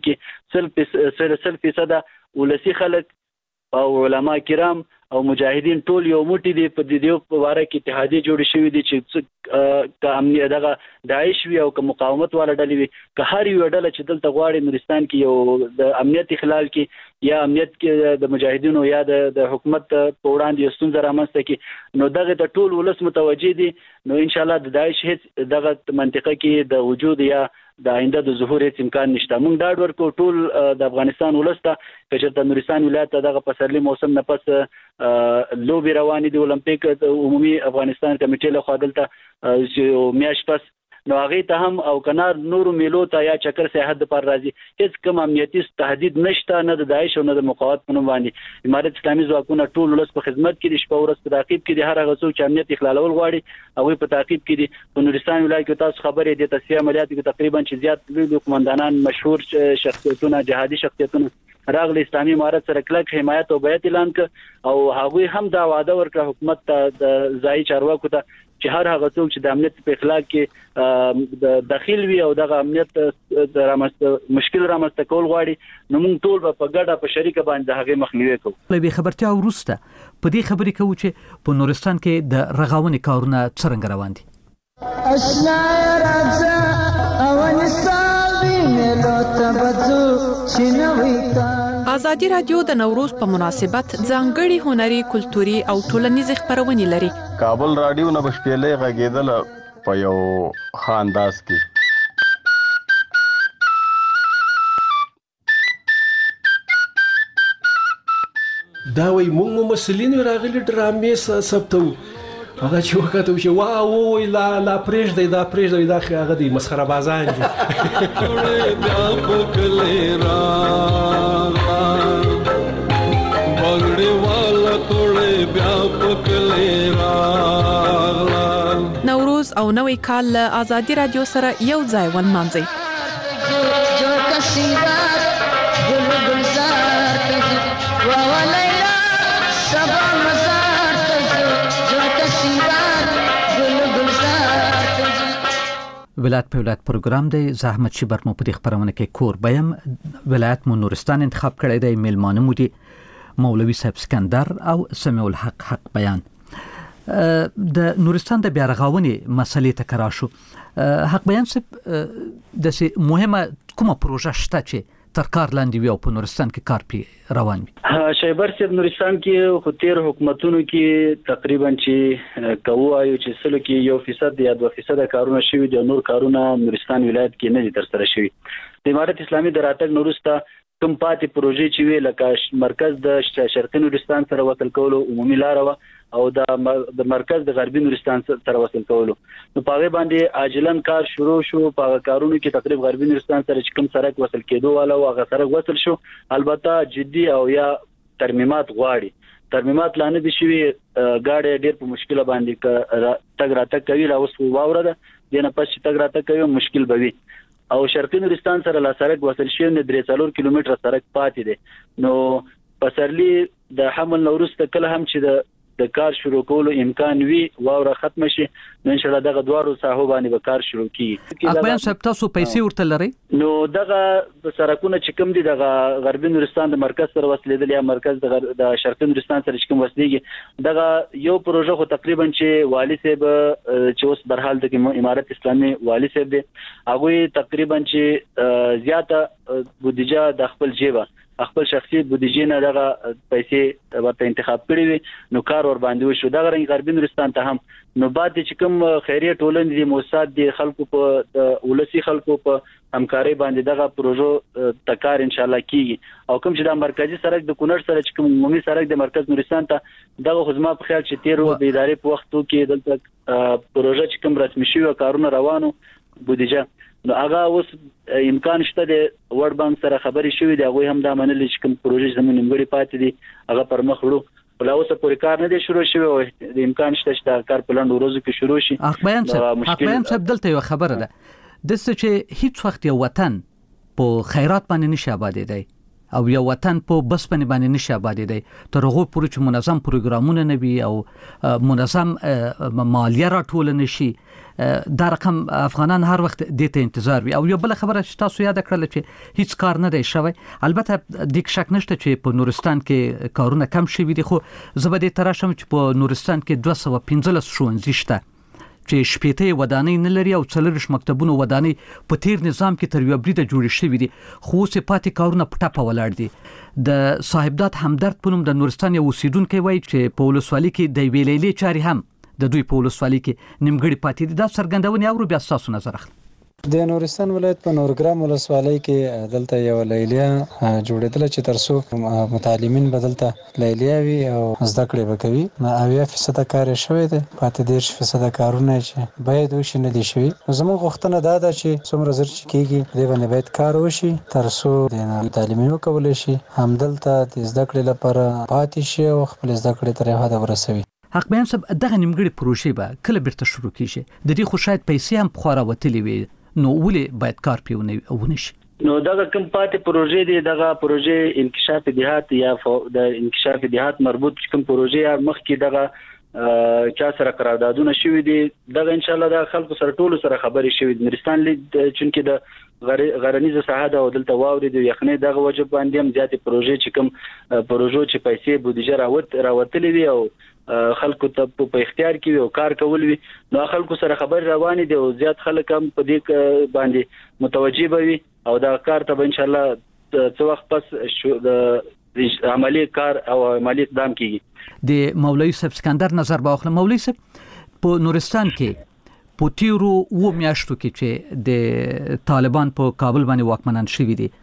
کې 100% ولسی خلک او علما کرام او مجاهدین ټول یو موټی دي په دې په واره کې اتحادیه جوړ شوې دي چې ک امنیت دغه داعش وی او ک مقاومت والا ډلې وي که هر یو ډله چې دلته غواړي نورستان کې یو د امنیت خلال کې یا امنیت کې د مجاهدینو یا د حکومت په وړاندې ستونزه رامنځته کې نو دغه د ټول ولس متوجي دي نو ان شاء الله د داعش هیڅ دغه منطقه کې د وجود یا د آینده د ظهور هیڅ امکان نشته. موږ دا ډور کو ټول د افغانستان ولسته چې د نورستان ولایت دغه پسرلي موسم نه پس لوبي روانې دي اولمپیک عمومي افغانستان کمیټې له خوا دلته چې میاش پس نو هغه ته هم او کنار نور میلو ته یا چکر سیاحت پر راځي هیڅ کوم امنیتي تهدید نشته نه د داعش او نه د مقاومت په نوم باندې امارت اسلامي ځواکونه ټول ولس په خدمت کې دي شپه ورځ په تعقیب کې دي هر هغه څوک چې امنیت اخلالول غواړي هغه په تعقیب کې دي. په نورستان ولایت کې تاسو خبرې دي تصفیه عملیات کې تقریبا چې زیات لوی قومندانان مشهور شخصیتونه جهادي شخصیتونه راغلي اسلامي امارت سره کلک حمایت او بیعت اعلان ک او هغه هم دا وعده ورکړه حکومت ته د ځای چارواکو ته چې هر هغه څوک چې د امنیت په اخلاق کې د داخل وي او د امنیت د مشکل رامنځته کول غواړي نو موږ ټول په ګډه په شریکه باندې هغه مخنیوي کوو. په خبرتیا ورسته په دې خبرې کوي چې په نورستان کې د رغاونې کارونه څنګه روان دي. اشنا راځه او نصابي ملو تبدو شنوي آزادی رادیو د نوروز په مناسبت ځانګړي هنري کلتوري او ټولنیز خبرونه لري. کابل رادیو نه بشپېلې غږیدل په یو خانداس کې دا وای موږ مسلین راغلي ډرامې ثبتو هغه چې وخت او چې واو لا پرېږ دی دا پرېږ دی دا هغه دی مسخره بازان دي ټوړې بیا پکلې را بغړې والا ټوړې بیا پکلې را نوروز او نوې کال له آزادی رادیو سره یو ځای ونمانځي. جو کسیدار ګل گلزار ته واولیلا سبا مزار ته جو کسیدار ګل گلزار ته. ولایت په ولایت پروګرام دی. زحمت شبر مو په دې خبرونه کې کور بیم ولایت مو نورستان انتخاب کړی دی. میلمانه مو دي مولوي صاحب اسکندر او سمیع الحق حق بیان. د نورستان د بیا رغاونې مسلې ته کراشو. حق بیان صاحب د مهمه کومه پروژه شته چې تر کار لاندې وي او په نورستان کې کار پی روان وي؟ شایبر صاحب نورستان کې خو تیر حکومتونو کې تقریبا چې کوو آیو چې 1% یا 2% کارونه شوي دي نور کارونه نورستان ولایت کې نه دي تر سره شوي. د امارت اسلامي د راتګ نورسته کوم پاتې پروژې چې وی لکه مرکز د شرقي نورستان سره وصل کولو عمومي لار او د مرکز د غربي نورستان سره وصل کولو نو پاغه باندې عاجلن کار شروع شو. پاغه کارونو کې تقریبا غربي نورستان سره چې کوم سړک وصل کېدو والا او هغه سره وصل شو البته جدي او یا ترمیمات غواړي ترمیمات لانه دي شوی گاډي ډیر په مشکله باندې تګ راتګ کوي لا اوس واوره ده دنه پس تګ راتګ کوي مشکل بوي او شرقي نورستان سره لا سړک وصل شوی نه 3 کیلومتره سړک پاتې دي نو پسرلی د حمل نورست کله هم چې د کار شروع کولو امکان وي واوره ختم شي نو ان شاء الله دغه دوارو ساحو باندې به کار شروع کیږي اقبال صاحب تاسو پیسې ورته لري نو دغه سرکونه چې کوم دي دغه غربي نورستان د مرکز سره وصلېدل یا مرکز د شرقي نورستان سره چې کوم وصلېږي دغه یو پروژه خو تقریبا چې والی صاحب چې اوس برحال د امارت اسلامي والی صاحب دی هغه تقریبا چې زیاته بودیجه د خپل جیبه خپل شخصي بودیجه نه دغه پیسې ورته انتخاب کړی وي نو کار ور باندې وشو دغه رنګ غربي نورستان ته هم نو بعد چې کوم خیریه ټولنې دي موساد دي خلکو په ولسی خلکو په همکاري باندې دغه پروژه تکار ان شاء الله کیږي او کوم چې د مرکزی سړک د کونړ سره چې کوم عمومي سړک د مرکز نورستان ته دغه خدمه په خیال چې 13 د ادارې په وختو کې دلته پروژه چې کوم رسمي شوی کارونه روانو بودیجه نو هغه اوس امکان شته د ورډ بانک سره خبري شوې دی هغه هم دا منل چې کوم پروژې زموږ نیمګړی پاتې دي هغه پر مخ وړو بل اوس پورې کار نه دی شروع شوی او د امکان شته چې کار په لاندې ورځو کې شروع شي اقبال صاحب دلته یو خبره ده د څه چې هیڅ وخت یو وطن په خیرات باندې نشي آبادېدای او یو وطن په بس باندې نشي آبادېدای تر هغه پورې چې منظم پروګرامونه نه وي او منظم مالیه راټول نشي دا رقم افغانان هر وخت د ته انتظار وي او یو بل خبره چې تاسو یاد کړل چې هیڅ کار نه دی شوی البته د شک نشته چې په نورستان کې کارونه کم شوي دي خو زبده تراشم چې په نورستان کې 215 ښوونځي شته چې شپېته ودانۍ نه لري او 40 مکتبونه ودانۍ په تیر نظام کې تر یو بریده جوړ شوي دي خو څه پاتې کارونه پټه ولاړ دي د صاحبداد همدرد په نوم د نورستان یو اوسیدونکو وایي چې په ولسوالۍ کې د ویلېلې چاري هم د دوی په ولسوالۍ کې نیمګړی پاتې دي دا څرګندونه اورو بیا تاسو نظر اخلي د نورستان ولایت په نورګرام ولسوالۍ کې دلته یو لیلیه جوړېدل چې ترڅو متعلمین بدلته لیلیه وي او زده کړې وکوي 90% کار شوی دی پاتې 10% کارونه چې باید وشي نه دي شوی زموږ غوښتنه دا ده چې څومره زر چې کیږي دې باندې باید کار وشي ترڅو د متعلمین وکول شي همدلته د زده کړې لپاره پاتې شي او خپل زده کړې تر هغه ورسوي حق بیان صاحب دغه نیمګړی پروژې به کله بیرته شروع کیږي د دې خو شاید پیسې هم خورا وتلی وي نو ولې باید کار پیونه ونشي نو دغه کوم پاتې پروژې دي دغه پروژې انکشاف دیهات یا د انکشاف دیهات مربوط کوم پروژې مخکې دغه چا سره قراردادونه شوي دي دغه ان شاء الله د خلکو سره ټول سره خبرې شوي د نورستان چونکې د غرنیزه ساحه د دلته واوري د یخنۍ دغه وجب باندې هم زیاتې پروژې چې کوم پروژو چې پیسې بودیجه راوتلې وي او خلکو ته په اختیار کې او کار کول وي نو خلکو سره خبر رواني دي او زیات خلک هم په دې باندې متوجي وي او دا کار ته ان شاء الله څو وخت پس د عملی کار او عملی اقدام کیږي د مولوی صاحب سکندر نظر باخله مولوی صاحب په نورستان کې په تیرو و میاشتو کې چې د طالبان په کابل باندې واکمنان شوي دي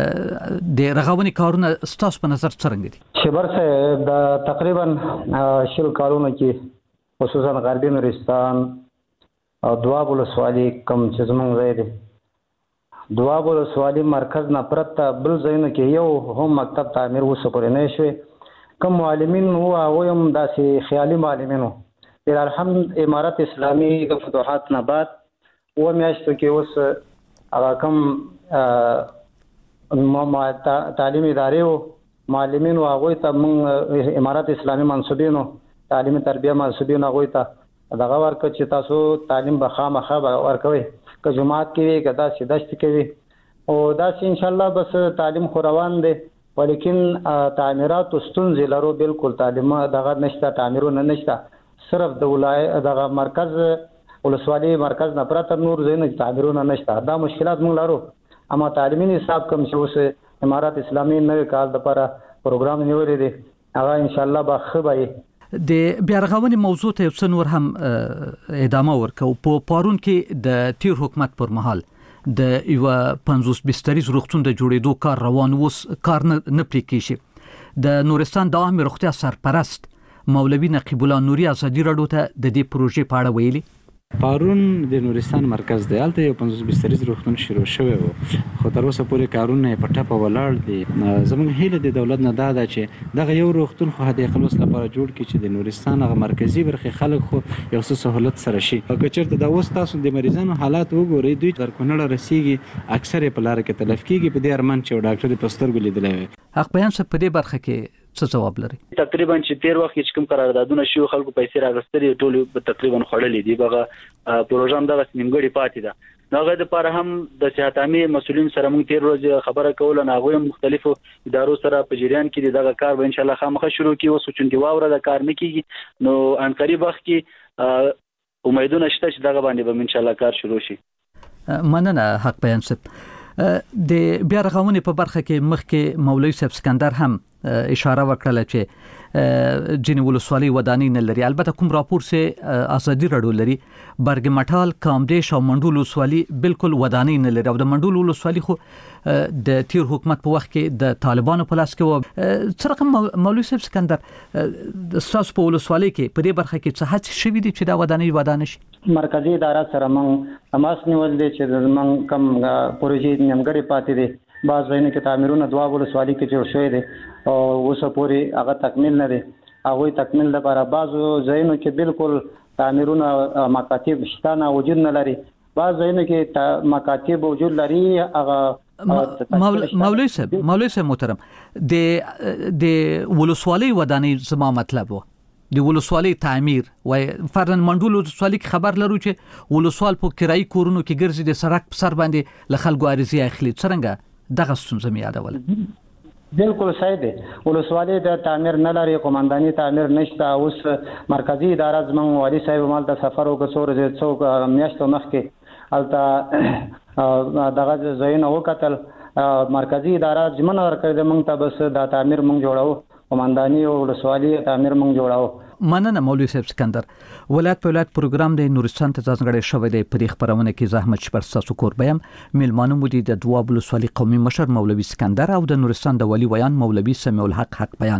د رغونې کارونه ستاسو په نظر څنګه دي شبر صاحب د تقریبا شل کارونه کې خصوصا غربي نورستان او دواب ولسوالۍ کوم چې زمونږ ځای دی دواب ولسوالۍ مرکز نه پرته بل ځایونه کې یو هم مکتب تعمیر وسو پرې نه شوی کوم معلمین هو هم داسې خیالي معلمینو در الحمد امارت اسلامی د فتوحات نه بعد و میاشتو کې اوس هغه کوم تعلیم ادارې او معلمین هغه ته موږ امارت اسلامي منصوبینو تعلیم تربیه منصوبین هغه ته دغه ورکه چې تاسو تعلیم به خامخا ورکوي که جماعت کې کدا سیداشت کوي او دا ان شاء الله بس تعلیم خو روان دي ولیکن تعمیرات ستونزې لرو بالکل تعلیم دغه نشته تعمیرونه نشته صرف د ولایت دغه مرکز ولسوالۍ مرکز نه پرته نور زین تعمیرونه نشته دا مشکلات موږ لرو اما تعلیمي نصاب کوم چې اوس امارت اسلامي نوې کال لپاره پروګرام نیولې دي هغه ان شاء الله به خبري د بیا رغونې موضوع ته څو نور هم ادامه ورکو په پارون کې د تیر حکومت پر مهال د یو 50 بستریز روغتون د جوړېدو کار روان وس کار نه پرې کیږي د نورستان د عامه روغتیا سرپرست مولوی نقیب الله نوري ازادي راډیو ته د دې پروژې په اړه ویلي پارون د نورستان مرکز دی، هلته یو 50 بستریز روغتون شروع شوی و، خو تر اوسه پورې کارونه په ټپه ولاړ دي. زموږ هیله د دولت نه دا ده چې دغه یو روغتون خو د خلکو لپاره جوړ کړي چې د نورستان هغه مرکزی برخه خلک خو یو څه سہولت سره شي. که چېرته دا اوس تاسو د مریضانو حالات وګورئ، دوی تر کونړ رسیږي، اکثر په لار کې تلف کیږي. په دې ارمان چې ډاکټر په سترګو لیدلی وي. حق بیان څه په دې برخه کې څه جواب لري؟ تقریبا چې تیر وخت چې کوم قراردادونه شو خلکو پیسې راغستري ټول تقریبا خړلې دي. بغه پروګرام دغه نیمګړی پاتې ده. هغه د لپاره هم د صحت عامه مسولین سره موږ تیر ورځ خبره کوله، هغه مختلفو ادارو سره په جریان کې دغه کار به ان شاء الله خامخا شروع کیږي. اوس چې واوره د کار نه کیږي، نو ان قریب وخت کې امیدونه شته چې دغه باندې به ان شاء الله کار شروع شي. مننه حق بیان صاحب. د بیا رغونې په برخه کې مخکې مولوي صاحب سکندر هم اشاره وکړه چې جنې ولسوالۍ ودانۍ نه لري. البته کوم راپور سه ازادي رادیو لري، برګ مټال، کامدیش او منډول ولسوالۍ بالکل ودانۍ نه لري. او د منډول ولسوالۍ خو د تیر حکومت په وخت کې د طالبانو په لاس کې و. څرګند مولوي صاحب سکندر د تاسو په ولسوالۍ کې په دې برخه کې څه هڅې شوې دي چې دا ودانۍ ودانه شي؟ مرکزی اداره سره موږ تماس نیول دي چې موږ کم پروژې نیمګړې پاتې دي. بعض ځایونه کې تعمیرونه دوا ولسوالۍ کې جوړ شوی دي او اوس پورې هغه تکمیل نه دي. هغه تکمیل لپاره بعض ځایونه کې بالکل تعمیرونه مکاتب شته نه، وجود نه لري. بعض ځایونه کې مکاتب وجود لري. هغه مولوي صاحب محترم، د ولسوالۍ ودانۍ زما مطلب و د ولسوالۍ تعمیر و فرضاً منډول ولسوالۍ کې خبر لرو چې ولسوال په کرایي کورونو کې ګرځي، د سړک په سر باندې له خلکو عریضې اخلي. څنګه دغه ستونزه مې یادوله؟ بالکل صحیح دی. ولسوالۍ د تعمیر نه لري، قومنداني تعمیر نشته. اوس مرکزی اداره زموږ والي صاحب مال د سفر وکړو څو میاشتو مخکې هلته دغه ځایونه وکتل. مرکزی اداره ژمنه ورکړې موږ ته بس دا تعمیر موږ جوړو، قومنداني او ولسوالۍ تعمیر موږ جوړو. مننه مولوي صاحب سکندر. ولایت په ولایت پروګرام د نورستان ته ځانګړی شوی دی. په دې خبرونه کې زحمت شپر تاسو کوربیم میلمانو مو دي د دواب ولسوالۍ قومي مشر مولوي سکندر او د نورستان د ولی ویان مولوي سمیع الحق حق بیان.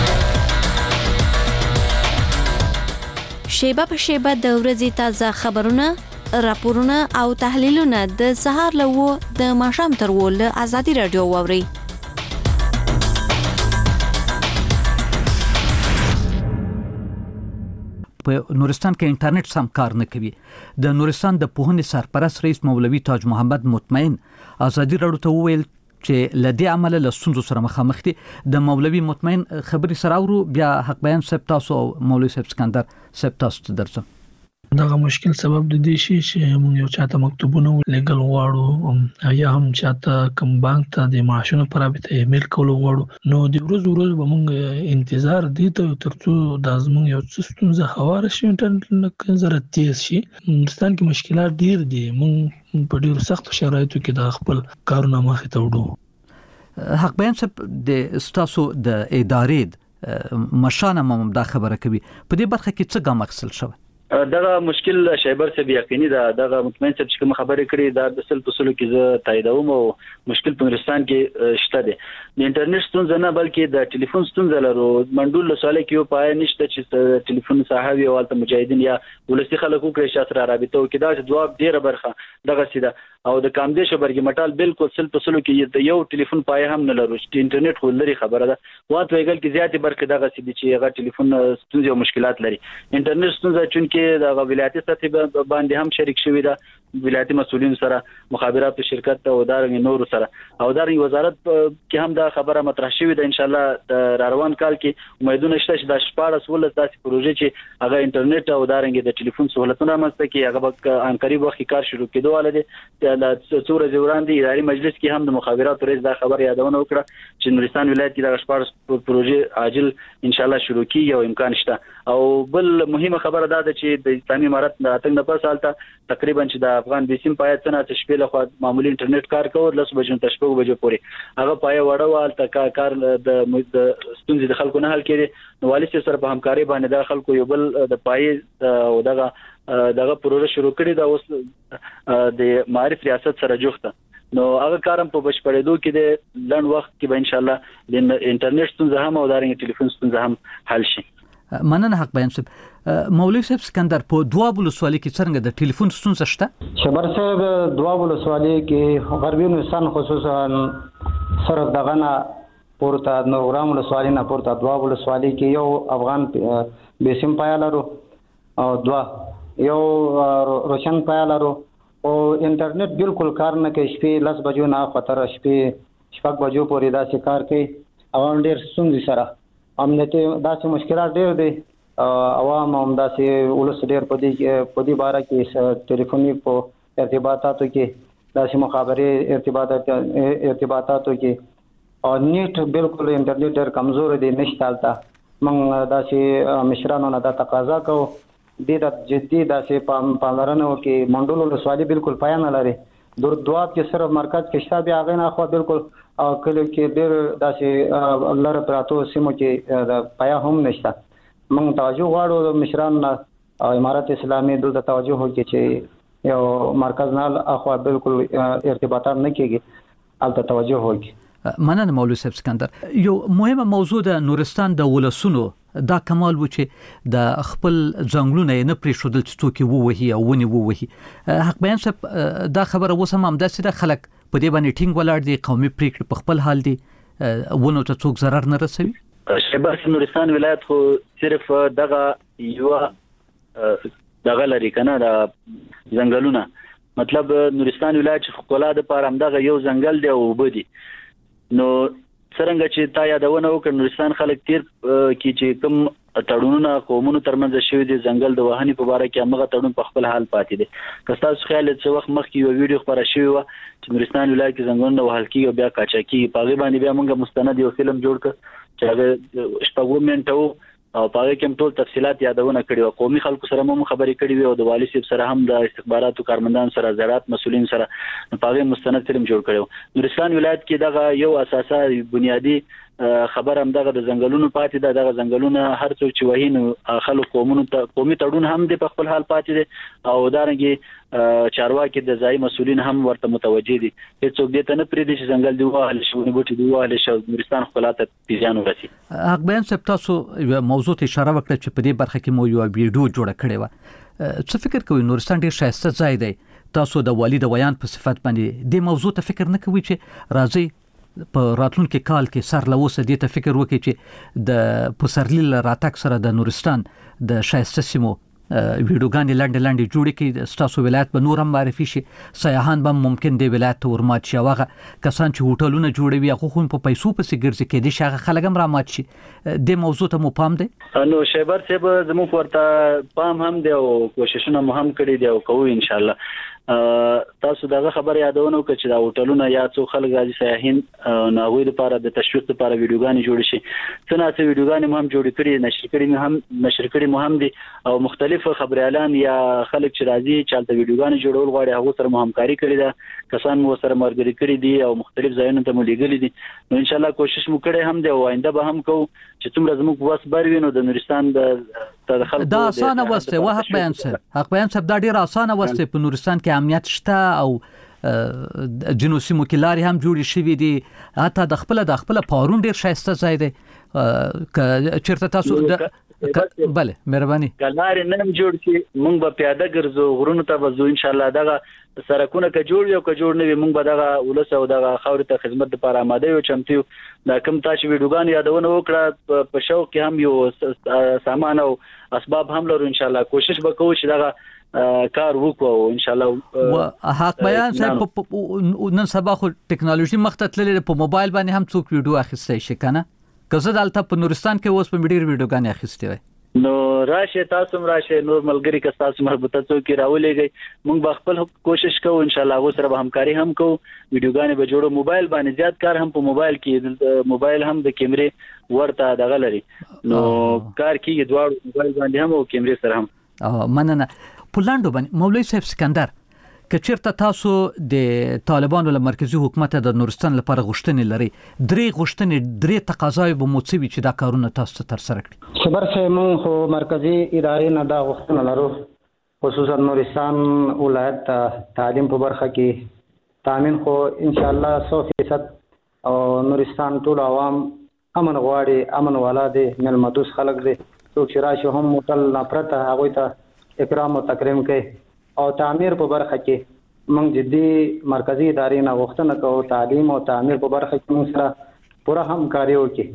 شیبه په شیبه د ورځې تازه خبرونه، راپورونه او تحلیلونه د سهار له د ماښام تر ول ازادي رادیو ووري. په نورستان کې انټرنیټ سم کار نه کوي. د نورستان د پوهنې سرپرست رئیس مولوي تاج محمد مطمئن ازادي رادیو ته وویل چې لدې عمل له ستونزو سره مخامخ دي. د مولوي مطمئن خبري سره ورو بیا حق بیان صاحب تاسو او مولوي صاحب سکندر صاحب تاسو ته درځم. دغه مشکل سبب د دې شي چې موږ یو چاته مکتوبونه لګل غواړو یا هم چاته کوم بانک ته د معاشونو پر رابطه ایمیل کول غواړو، نو د ورځ به موږ انتظار دي ته ترڅو د زموږ یو څه ستونزه هواره شي، انټرنیټ زره تیز شي. هندوستان کې مشکلات ډیر دي، موږ په ډیرو سختو شرایطو کې د خپل کارونه مخې ته وړو. حق بیان صاحب د تاسو د ادارې مشانه مم دا خبره کوي، په دې برخه کې څه ګام اخیستل شوی؟ دغه مشکل شایبر صاحب یقیني ده. دغه مطمئن صاحب چې کوم خبرې کړې دا د سل پسلو کې زه تاییدوم او مشکل په نورستان کې شته دي. د انټرنیټ ستونزه نه بلکې د ټلیفون ستونزه لرو. منډول لسواله کې یو پای نشته چې ټلیفون صاحب او الته مجاهدین یا ولسی خلکو کې شاسره رابطه وکړي. دا جواب ډیره برخه دغه سیده او د کامدیش برګ مټال بالکل سل پسلو کې یو ټلیفون پای هم نه لرو. چې انټرنیټ خو لري خبره ده. وات ویګل کې زیاتې برخه دغه سیده چې هغه ټلیفون ستونزه او مشکلات لري. انټرنیټ ستونزه چون کې د ولایتي سطح باندې هم شریک شوی ده، ولایتي مسؤلین سره مخابرات شرکت او دارنګ نور سره او دارنګ وزارت کې هم دا خبره مطرح شوې ده. ان شاء الله د روان کال کې امیدونه شته چې د 14 ولس داسې پروژې چې هغه انټرنیټ او دارنګ د ټلیفون سہولتونه ماسته کې هغه به ان قریب وخت کار شروع کېدو ولې د څوره وړاندې اداري مجلس کې هم د مخابرات رئیس دا خبر یادونه وکړه چې نورستان ولایت کې د 14 پروژې عاجل ان شاء الله شروع کیږي او امکان شته. او بل مهمه خبره ده چې د اسلامي امارت د اتنګ نه پس حالت تقریبا چې د افغان بیسیم پای څنګه چې شپې له خوا معمولی انټرنیټ کار کوي 10 بجو ته 6 بجو پورې هغه پای وړه والته کار د ستونزې د خلکو نه حل کړي. نو والي سره په همکاري باندې د خلکو یو بل د پای او دغه پروژه شروع کړي دا اوس د معرف ریاست سره جوخته. نو هغه کارم په بشپړېدو کې د لن وخت کې به ان شاء الله د انټرنیټ ستونزه هم او دارنګ ټلیفون ستونزه هم حل شي. مننه حق بیان صاحب. مولوي صاحب سکندر په دواب ولسوالۍ کې څنګه د ټلیفون ستونزه شته؟ شبر صاحب دواب ولسوالۍ کې غربي نورستان خصوصا صرف دغه نه پورته نورګرام ولسوالۍ نه پورته دواب ولسوالۍ کې یو افغان بیسیم پایا لرو او دوا یو روشن پایا لرو او انټرنیټ بالکل کار نه کوي. شپې 10 بجو نه خطر شپې 6 بجو پورې دا کار کوي. عوام ډېر ستونزې سره امنیتي داسې مشکلات ډېر دي. عوام هم داسې ولس ډېر په دې باره کې ټلیفوني په ارتباطاتو کې داسې مخابرې ارتباطاتو کې او نیټ بالکل انټرنیټ ډېر کمزور دی نشته هلته. موږ داسې مشرانو نه دا تقاضا کوو دې ته جدي داسې پاملرنه وکړي. منډول ولسوالۍ بالکل پایه نه لري. دواب کې صرف مرکز کې شته بیا هغې نه اخوا بالکل کلیو کې ډېر داسې لرې پراتو سیمو کې پایه هم نشته. موږ توجه غواړو مشران او امارت اسلامي دلته توجه وکړي چې یو مرکز نه اخوا بالکل ارتباطات نه کېږي هلته توجه وکړي. مننه مولوي صاحب سکندر. یو مهمه موضوع د نورستان د ولسونو دا کمال و چې د خپل ځنګلونه نه پرېښودل چې څوک ووهي او ونې ووهي. حق بیان صاحب دا خبره اوس هم همداسې ده، خلک په دې باندې ټینګ ولاړ دي، قومي پرېکړې په خپل حال دي، ونو ته څوک ضرر نه رسوي. شباس نورستان ولایت خو صرف دغه یو دغه لري کنه د ځنګلونه، مطلب نورستان ولایت خپل د پاره هم دغه یو ځنګل دی او وبدي. نو څنګه چې تا یادونه وکړ نورستان خلک تیر کې چې کوم تړونونه قومونو ترمنځ شوی دي ځنګل د وهنې په اړه کې هغه تړون په خپل حال پاتې دي. که تاسو خیال څه وخت مخکې یو ویډیو خبره شوی و چې نورستان ولایت کې ځنګلونه وهل کیږي بیا کاچاکي په باندې بیا موږ مستند یو فلم جوړ کړ چې هغه شپږ منټو او په هغه کې ټول تفصيلات یادونه کړي او قومي خلکو سره هم خبرې کړي وي او د والي صاحب سره هم د استخباراتو کارمندان سره زراعت مسولین سره په هغه مستند فلم جوړ کړو. نورستان ولایت کې دغه یو اساسي بنیادی خبر هم دغه د ځنګلونو پاتې ده. دغه ځنګلونه هر څوک چې وهین خلک قومونو ته قومي تړون هم د خپل حال پاتې دي او دارنګي چارواکي د ځای مسولین هم ورته متوجي دي. هیڅوک دې ته نه پریږدي چې ځنګل دی وهل شي بوټي دی وهل شي نورستان خپلاته پیژان ورسي. حق بیان صاحب تاسو موضوع ته اشاره وکړه چې په دې برخه کې مو یو ویډیو جوړ کړی و. څه فکر کوئ نورستان ډیر ښایسته ځای دی؟ تاسو د والي د بیان په صفت باندې د موضوع ته فکر نه کوئ چې راځي په راتلونکي کال کې سر لوسه دې ته فکر وکړي چې د پسرلی راتګ سره د نورستان د ښایسته سیمو ویډیوګانې لاندې جوړې کړي، ستاسو ولایت به نور هم معرفي شي، سیاحان به ممکن د ولایت ته ورمات شي، هغه کسان چې هوټلونه جوړوي هغه خو په پیسو پسې ګرځي کېدای شي هغه خلک هم رامات شي. د موضوع ته مو پام دی؟ نو شیبر صاحب زموږ ورته پام هم دی او کوششونه مو هم کړي دي او کوو ان شاء الله. تاسو دغه خبر یادونه وکړه چې دا هوټلونه یا څو خلک راځي سیاحین ناوې لپاره د تشویق لپاره ویډیوګانې جوړ شي. څنګه ویډیوګانې هم جوړ کړي نشر کړي هم دي او مختلف خبر اعلان یا خلک چې راځي چې د ویډیوګانې جوړول غواړي هغه سره مو همکاري کړې ده، کسان مو سره مرګري کړی دي او مختلف ځایونو ته مو لېږلي دي. نو ان شاء الله کوشش مو کړی هم دی او آینده به هم کوو چې څومره زموږ وس بر وینو د نورستان د خلکو دا اسانه وسته و. حق بیان صاحب دا ډیر اسانه وسته په نورستان کې امنیت شته او جنوب سیمو کې لارې هم جوړې شوې دي، حتی د خپل پارون ډیر ښایسته ځای دی. چیرته تاسو بله مهرباني ګلارې نن جوړ شي موږ به پیاده ګرځو غرونو ته وځو ان شاء الله. دغه سرکونه که جوړ یو که جوړ نه وي موږ به دغه ولس او دغه خاورې ته خدمت لپاره آماده یو چمتو یو. دا کوم تاسو ویډیوګان یادونه وکړه په شوق کې هم یو سامان او اسباب هم لرو ان شاء الله. کوشش وکړو چې دغه کار وکړو ان شاء الله. حق بیان صاحب نن سبا خو ټکنالوژي مخته تللې په موبایل باندې هم څوک ویډیو اخیستی شي کنه؟ که زه دلته په نورستان کې اوس په ډیر ویډیوګانې اخیستې وای نو راشه تاسو راشه نور ملګری که تاسو مربوطه څوک راولېږي موږ به خپل کوشش کوو ان شاء الله. هغه سره به همکاري هم کوو، ویډیوګانې به جوړو. موبایل باندې زیات کار هم په موبایل کې موبایل هم د کیمرې ورته دغه لري نو کار کیږي دواړو موبایل باندې هم او کیمرې سره هم. مننه. پولاندو باندې مولوي صاحب سکندر که چیرته تاسو د طالبانو له مرکزی حکومت د نورستان لپاره غوښتنې لري، درې تقاضاوي به مو څه وي چې دا کارونه تاسو تر سره کړي؟ صبر سه مون خو مرکزی ادارې نه دا غوښتنه لرو، خصوصا نورستان ولایت تعلیم په برخه کې تامین خو ان شاء الله 100% او نورستان ټول عوام امن غواړي، امن والا دي، ملمدوس خلک دي څوک چې راشي هم موټل نفرت هغوی ته اکرام او تکریم کوي او تعمیر په برخه کې موږ جدي مرکزی ادارې نه غوښتنه کوو تعلیم او تعمیر په برخه کې موږ سره پوره همکاري وکړي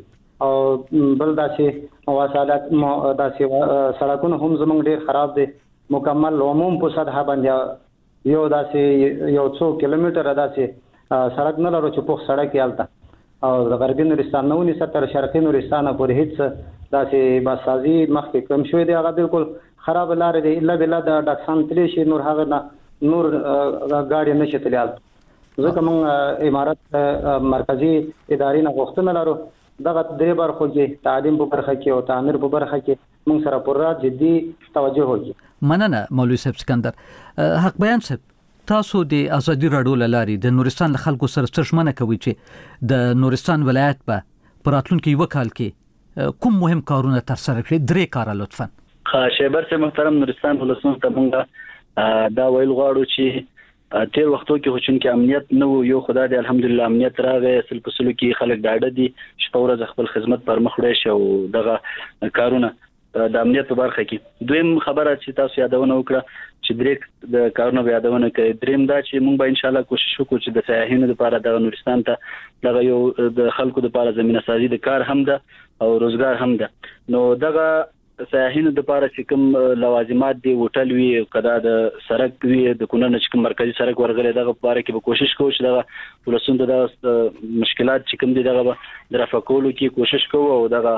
او بل داسې مواصلات داسې سړکونه هم زموږ ډېر خراب دي مکمل عموم په سطح باندې یو داسې یو څو کیلومتره داسې سړک نه لرو چې پوخ سړک یې هلته او د غربي نورستان نه ونیسه تر شرقي نورستانه پورې هېڅ داسې بسازي مخکې کم شوی دی هغه بالکل خراب لارې دی الا بالله د ډاکسان تللی شي نور هغه نه نور ګاډي نشي تللی هلته ځکه موږ امارت مرکزي ادارې نه غوښتنه لرو دغه درې برخو کې تعلیم په برخه کې او تعمیر په برخه کې موږ سره پوره جدي توجه وکړي. مننه مولوي صاحب سکندر. حق بیان صاحب تاسو د ازادي راډیو لارې د نورستان له خلکو سره څه ژمنه کوي چې د نورستان ولایت په راتلونکي یو کال کې کوم مهم کارونه ترسره کړي؟ 3 کار لطفا. شیبر سے محترم نورستان ولسمون ته مونږه دا ویل غواړو چې تیر وختو کې هوچون کې امنیت نو یو خدای دې الحمدلله امنیت راغی اصل پسلو کې خلک ډاډه دي شپه ورځ خپل خدمت پر مخ وړي شو دغه کارونه د امنیت په برخه کې. دویم خبره چې تاسو یادونه وکړه چې درې د کارونو یادونه کوي دریم دا چې موږ به ان شاء الله کوشش وکړو چې د سیاحینو لپاره د نورستان ته دغه یو د خلکو لپاره زمينه سازي د کار هم ده او روزګار هم ده. نو دغه سیاحینو لپاره چې کوم لوازمات دي هوټل وي کدا د سړک وي د کونړ نه چې کوم مرکزی سړک ورغلي دغه لپاره کې به کوشش کوو چې دغه ولسون د مشکلات چې کوم دي دغه د رفع کولو کې کوشش کوو او دغه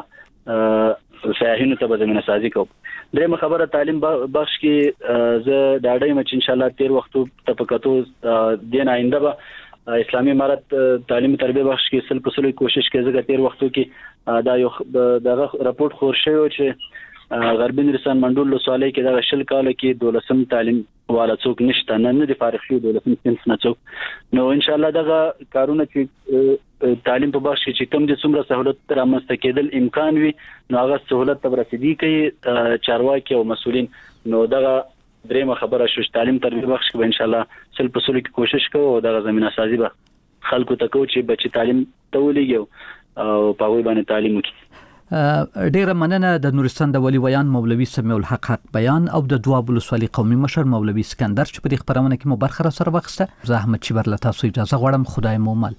سیاحینو ته به زمينه سازي کوو. درېمه خبره تعلیم بخش کې زه د اړای مچ ان شاء الله تیر وختو تفقاتو دین آینده به اسلامي امارت تعلیم تربیه بخش کې سل پسلو کوشش کوي زګ تیر وختو کې دا یو دغه راپورټ خور شوی چې غربي نورستان منډول لسوالۍ کې دا شل کال کې دولسم تعلیم والا څوک نشته نه دي فارغ شي دولسم صنف نه څوک نو ان شاء الله دا کارونه چې تعلیم په بخش کې کوم دي څومره سہولت رامنځته کېدل امکان وي نو هغه سہولت ته رسیدي کوي چارواکي او مسولین. نو دا درېمه خبره شو تعلیم تربیه بخش کې ان شاء الله سل پسلو کې کوشش کوو او دا زمينه سازي به خلکو ته کوو چې بچي تعلیم ته ولېږي او په وی باندې تعلیم وکړي. ډیره مننه د نورستان د ولی ویان مولوي سمیع الحق حق بیان او د دواب ولسوالۍ قومي مشر مولوي سکندر چې په دې خبرونه کې مو برخه را سره واخیسته. زه احمد چیبر له تاسو اجازه غواړم. خدای مو مل.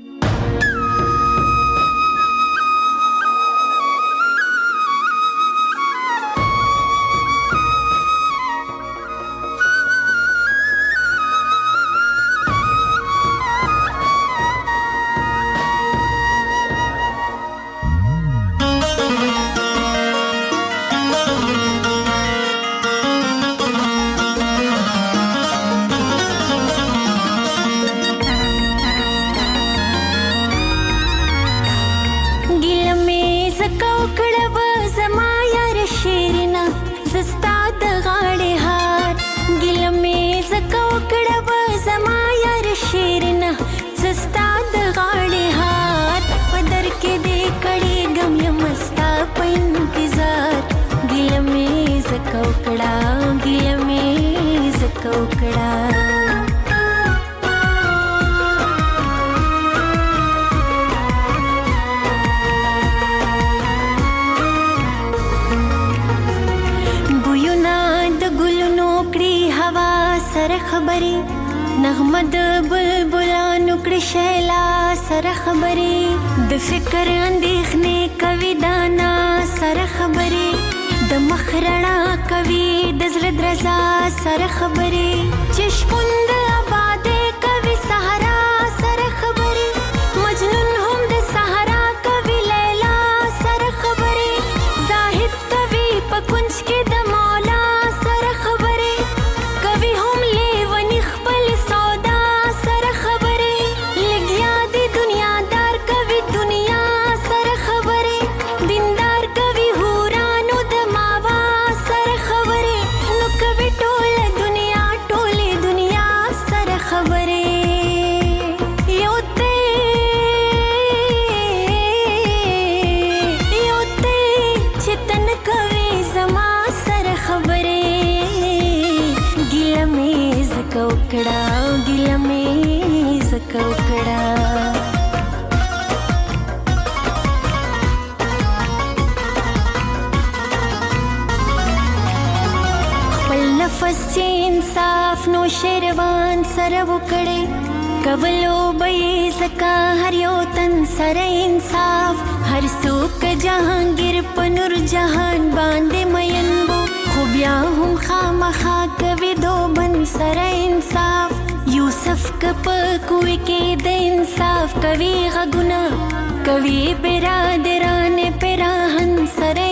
نغمد بلبلانو کړي شیلا سره خبرې د فکر اندېښنې کوي دانا سره خبرې د مخرڼا کوي د زړه درزا سره خبرې چې شپون د آبادې کوي صحرا سره خبرې مجنون هم د صحرا کوي لیلا سره خبرې زاهد کوي په کنج کې د مولا سره خبرې کوي هم لیونی خپل سودا سره خبرې لګیا دی دنیادار کوي دنیا سره خبرې دیندار کوي هورانو د ماوا سره خبرې نو کوي ټوله دنیا سره خبرې یو ته چې تن کوي زما سره خبرې ګیله مې زکه وکړه نفس چې انصاف نو شیروان سره وکړي کولو به زکا هر یو تن سره انصاف هر څوک جهانگیر په نور جهان باندې مین وو خو بیا هم خامخا کوي دوبن سره انصاف یوسف کپ کوی کې د انصاف کوي غږونه کوي برادران پراهن سره